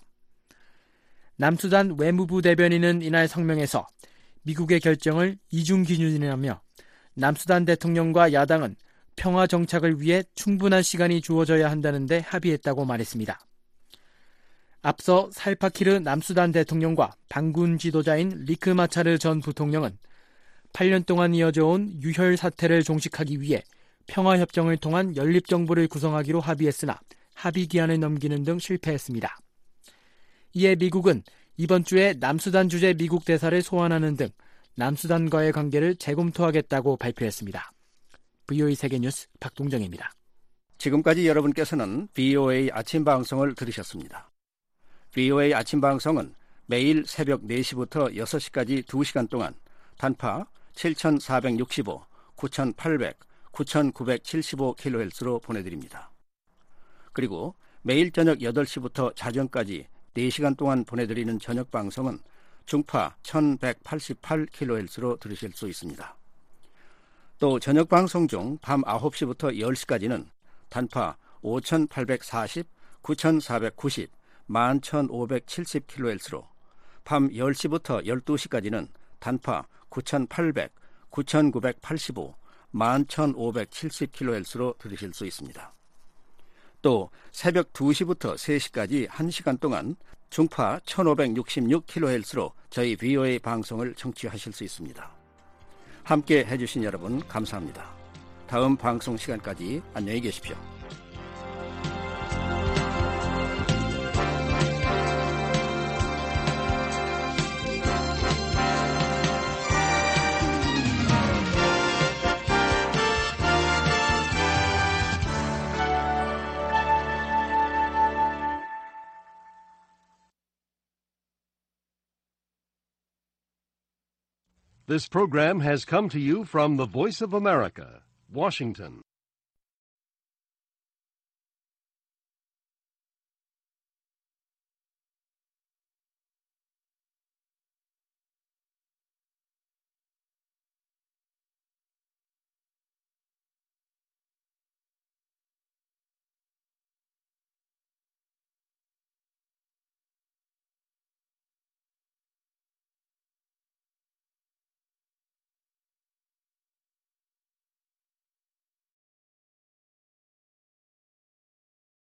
남수단 외무부 대변인은 이날 성명에서 미국의 결정을 이중 기준이라며 남수단 대통령과 야당은 평화 정착을 위해 충분한 시간이 주어져야 한다는데 합의했다고 말했습니다. 앞서 살파키르 남수단 대통령과 반군 지도자인 리크 마차르 전 부통령은 8년 동안 이어져온 유혈 사태를 종식하기 위해 평화협정을 통한 연립정부를 구성하기로 합의했으나 합의 기한을 넘기는 등 실패했습니다. 이에 미국은 이번 주에 남수단 주재 미국 대사를 소환하는 등 남수단과의 관계를 재검토하겠다고 발표했습니다. VOA 세계뉴스 박동정입니다. 지금까지 여러분께서는 VOA 아침 방송을 들으셨습니다. VOA 아침 방송은 매일 새벽 4시부터 6시까지 2시간 동안 단파 7465, 9800, 9975kHz로 보내드립니다. 그리고 매일 저녁 8시부터 자정까지 4시간 동안 보내드리는 저녁 방송은 중파 1188kHz로 들으실 수 있습니다. 또 저녁 방송 중 밤 9시부터 10시까지는 단파 5840, 9490, 11570kHz로 밤 10시부터 12시까지는 단파 9800, 9985, 11570kHz로 들으실 수 있습니다. 또 새벽 2시부터 3시까지 1시간 동안 중파 1566kHz로 저희 VOA 방송을 청취하실 수 있습니다. 함께 해주신 여러분 감사합니다. 다음 방송 시간까지 안녕히 계십시오. This program has come to you from the Voice of America, Washington.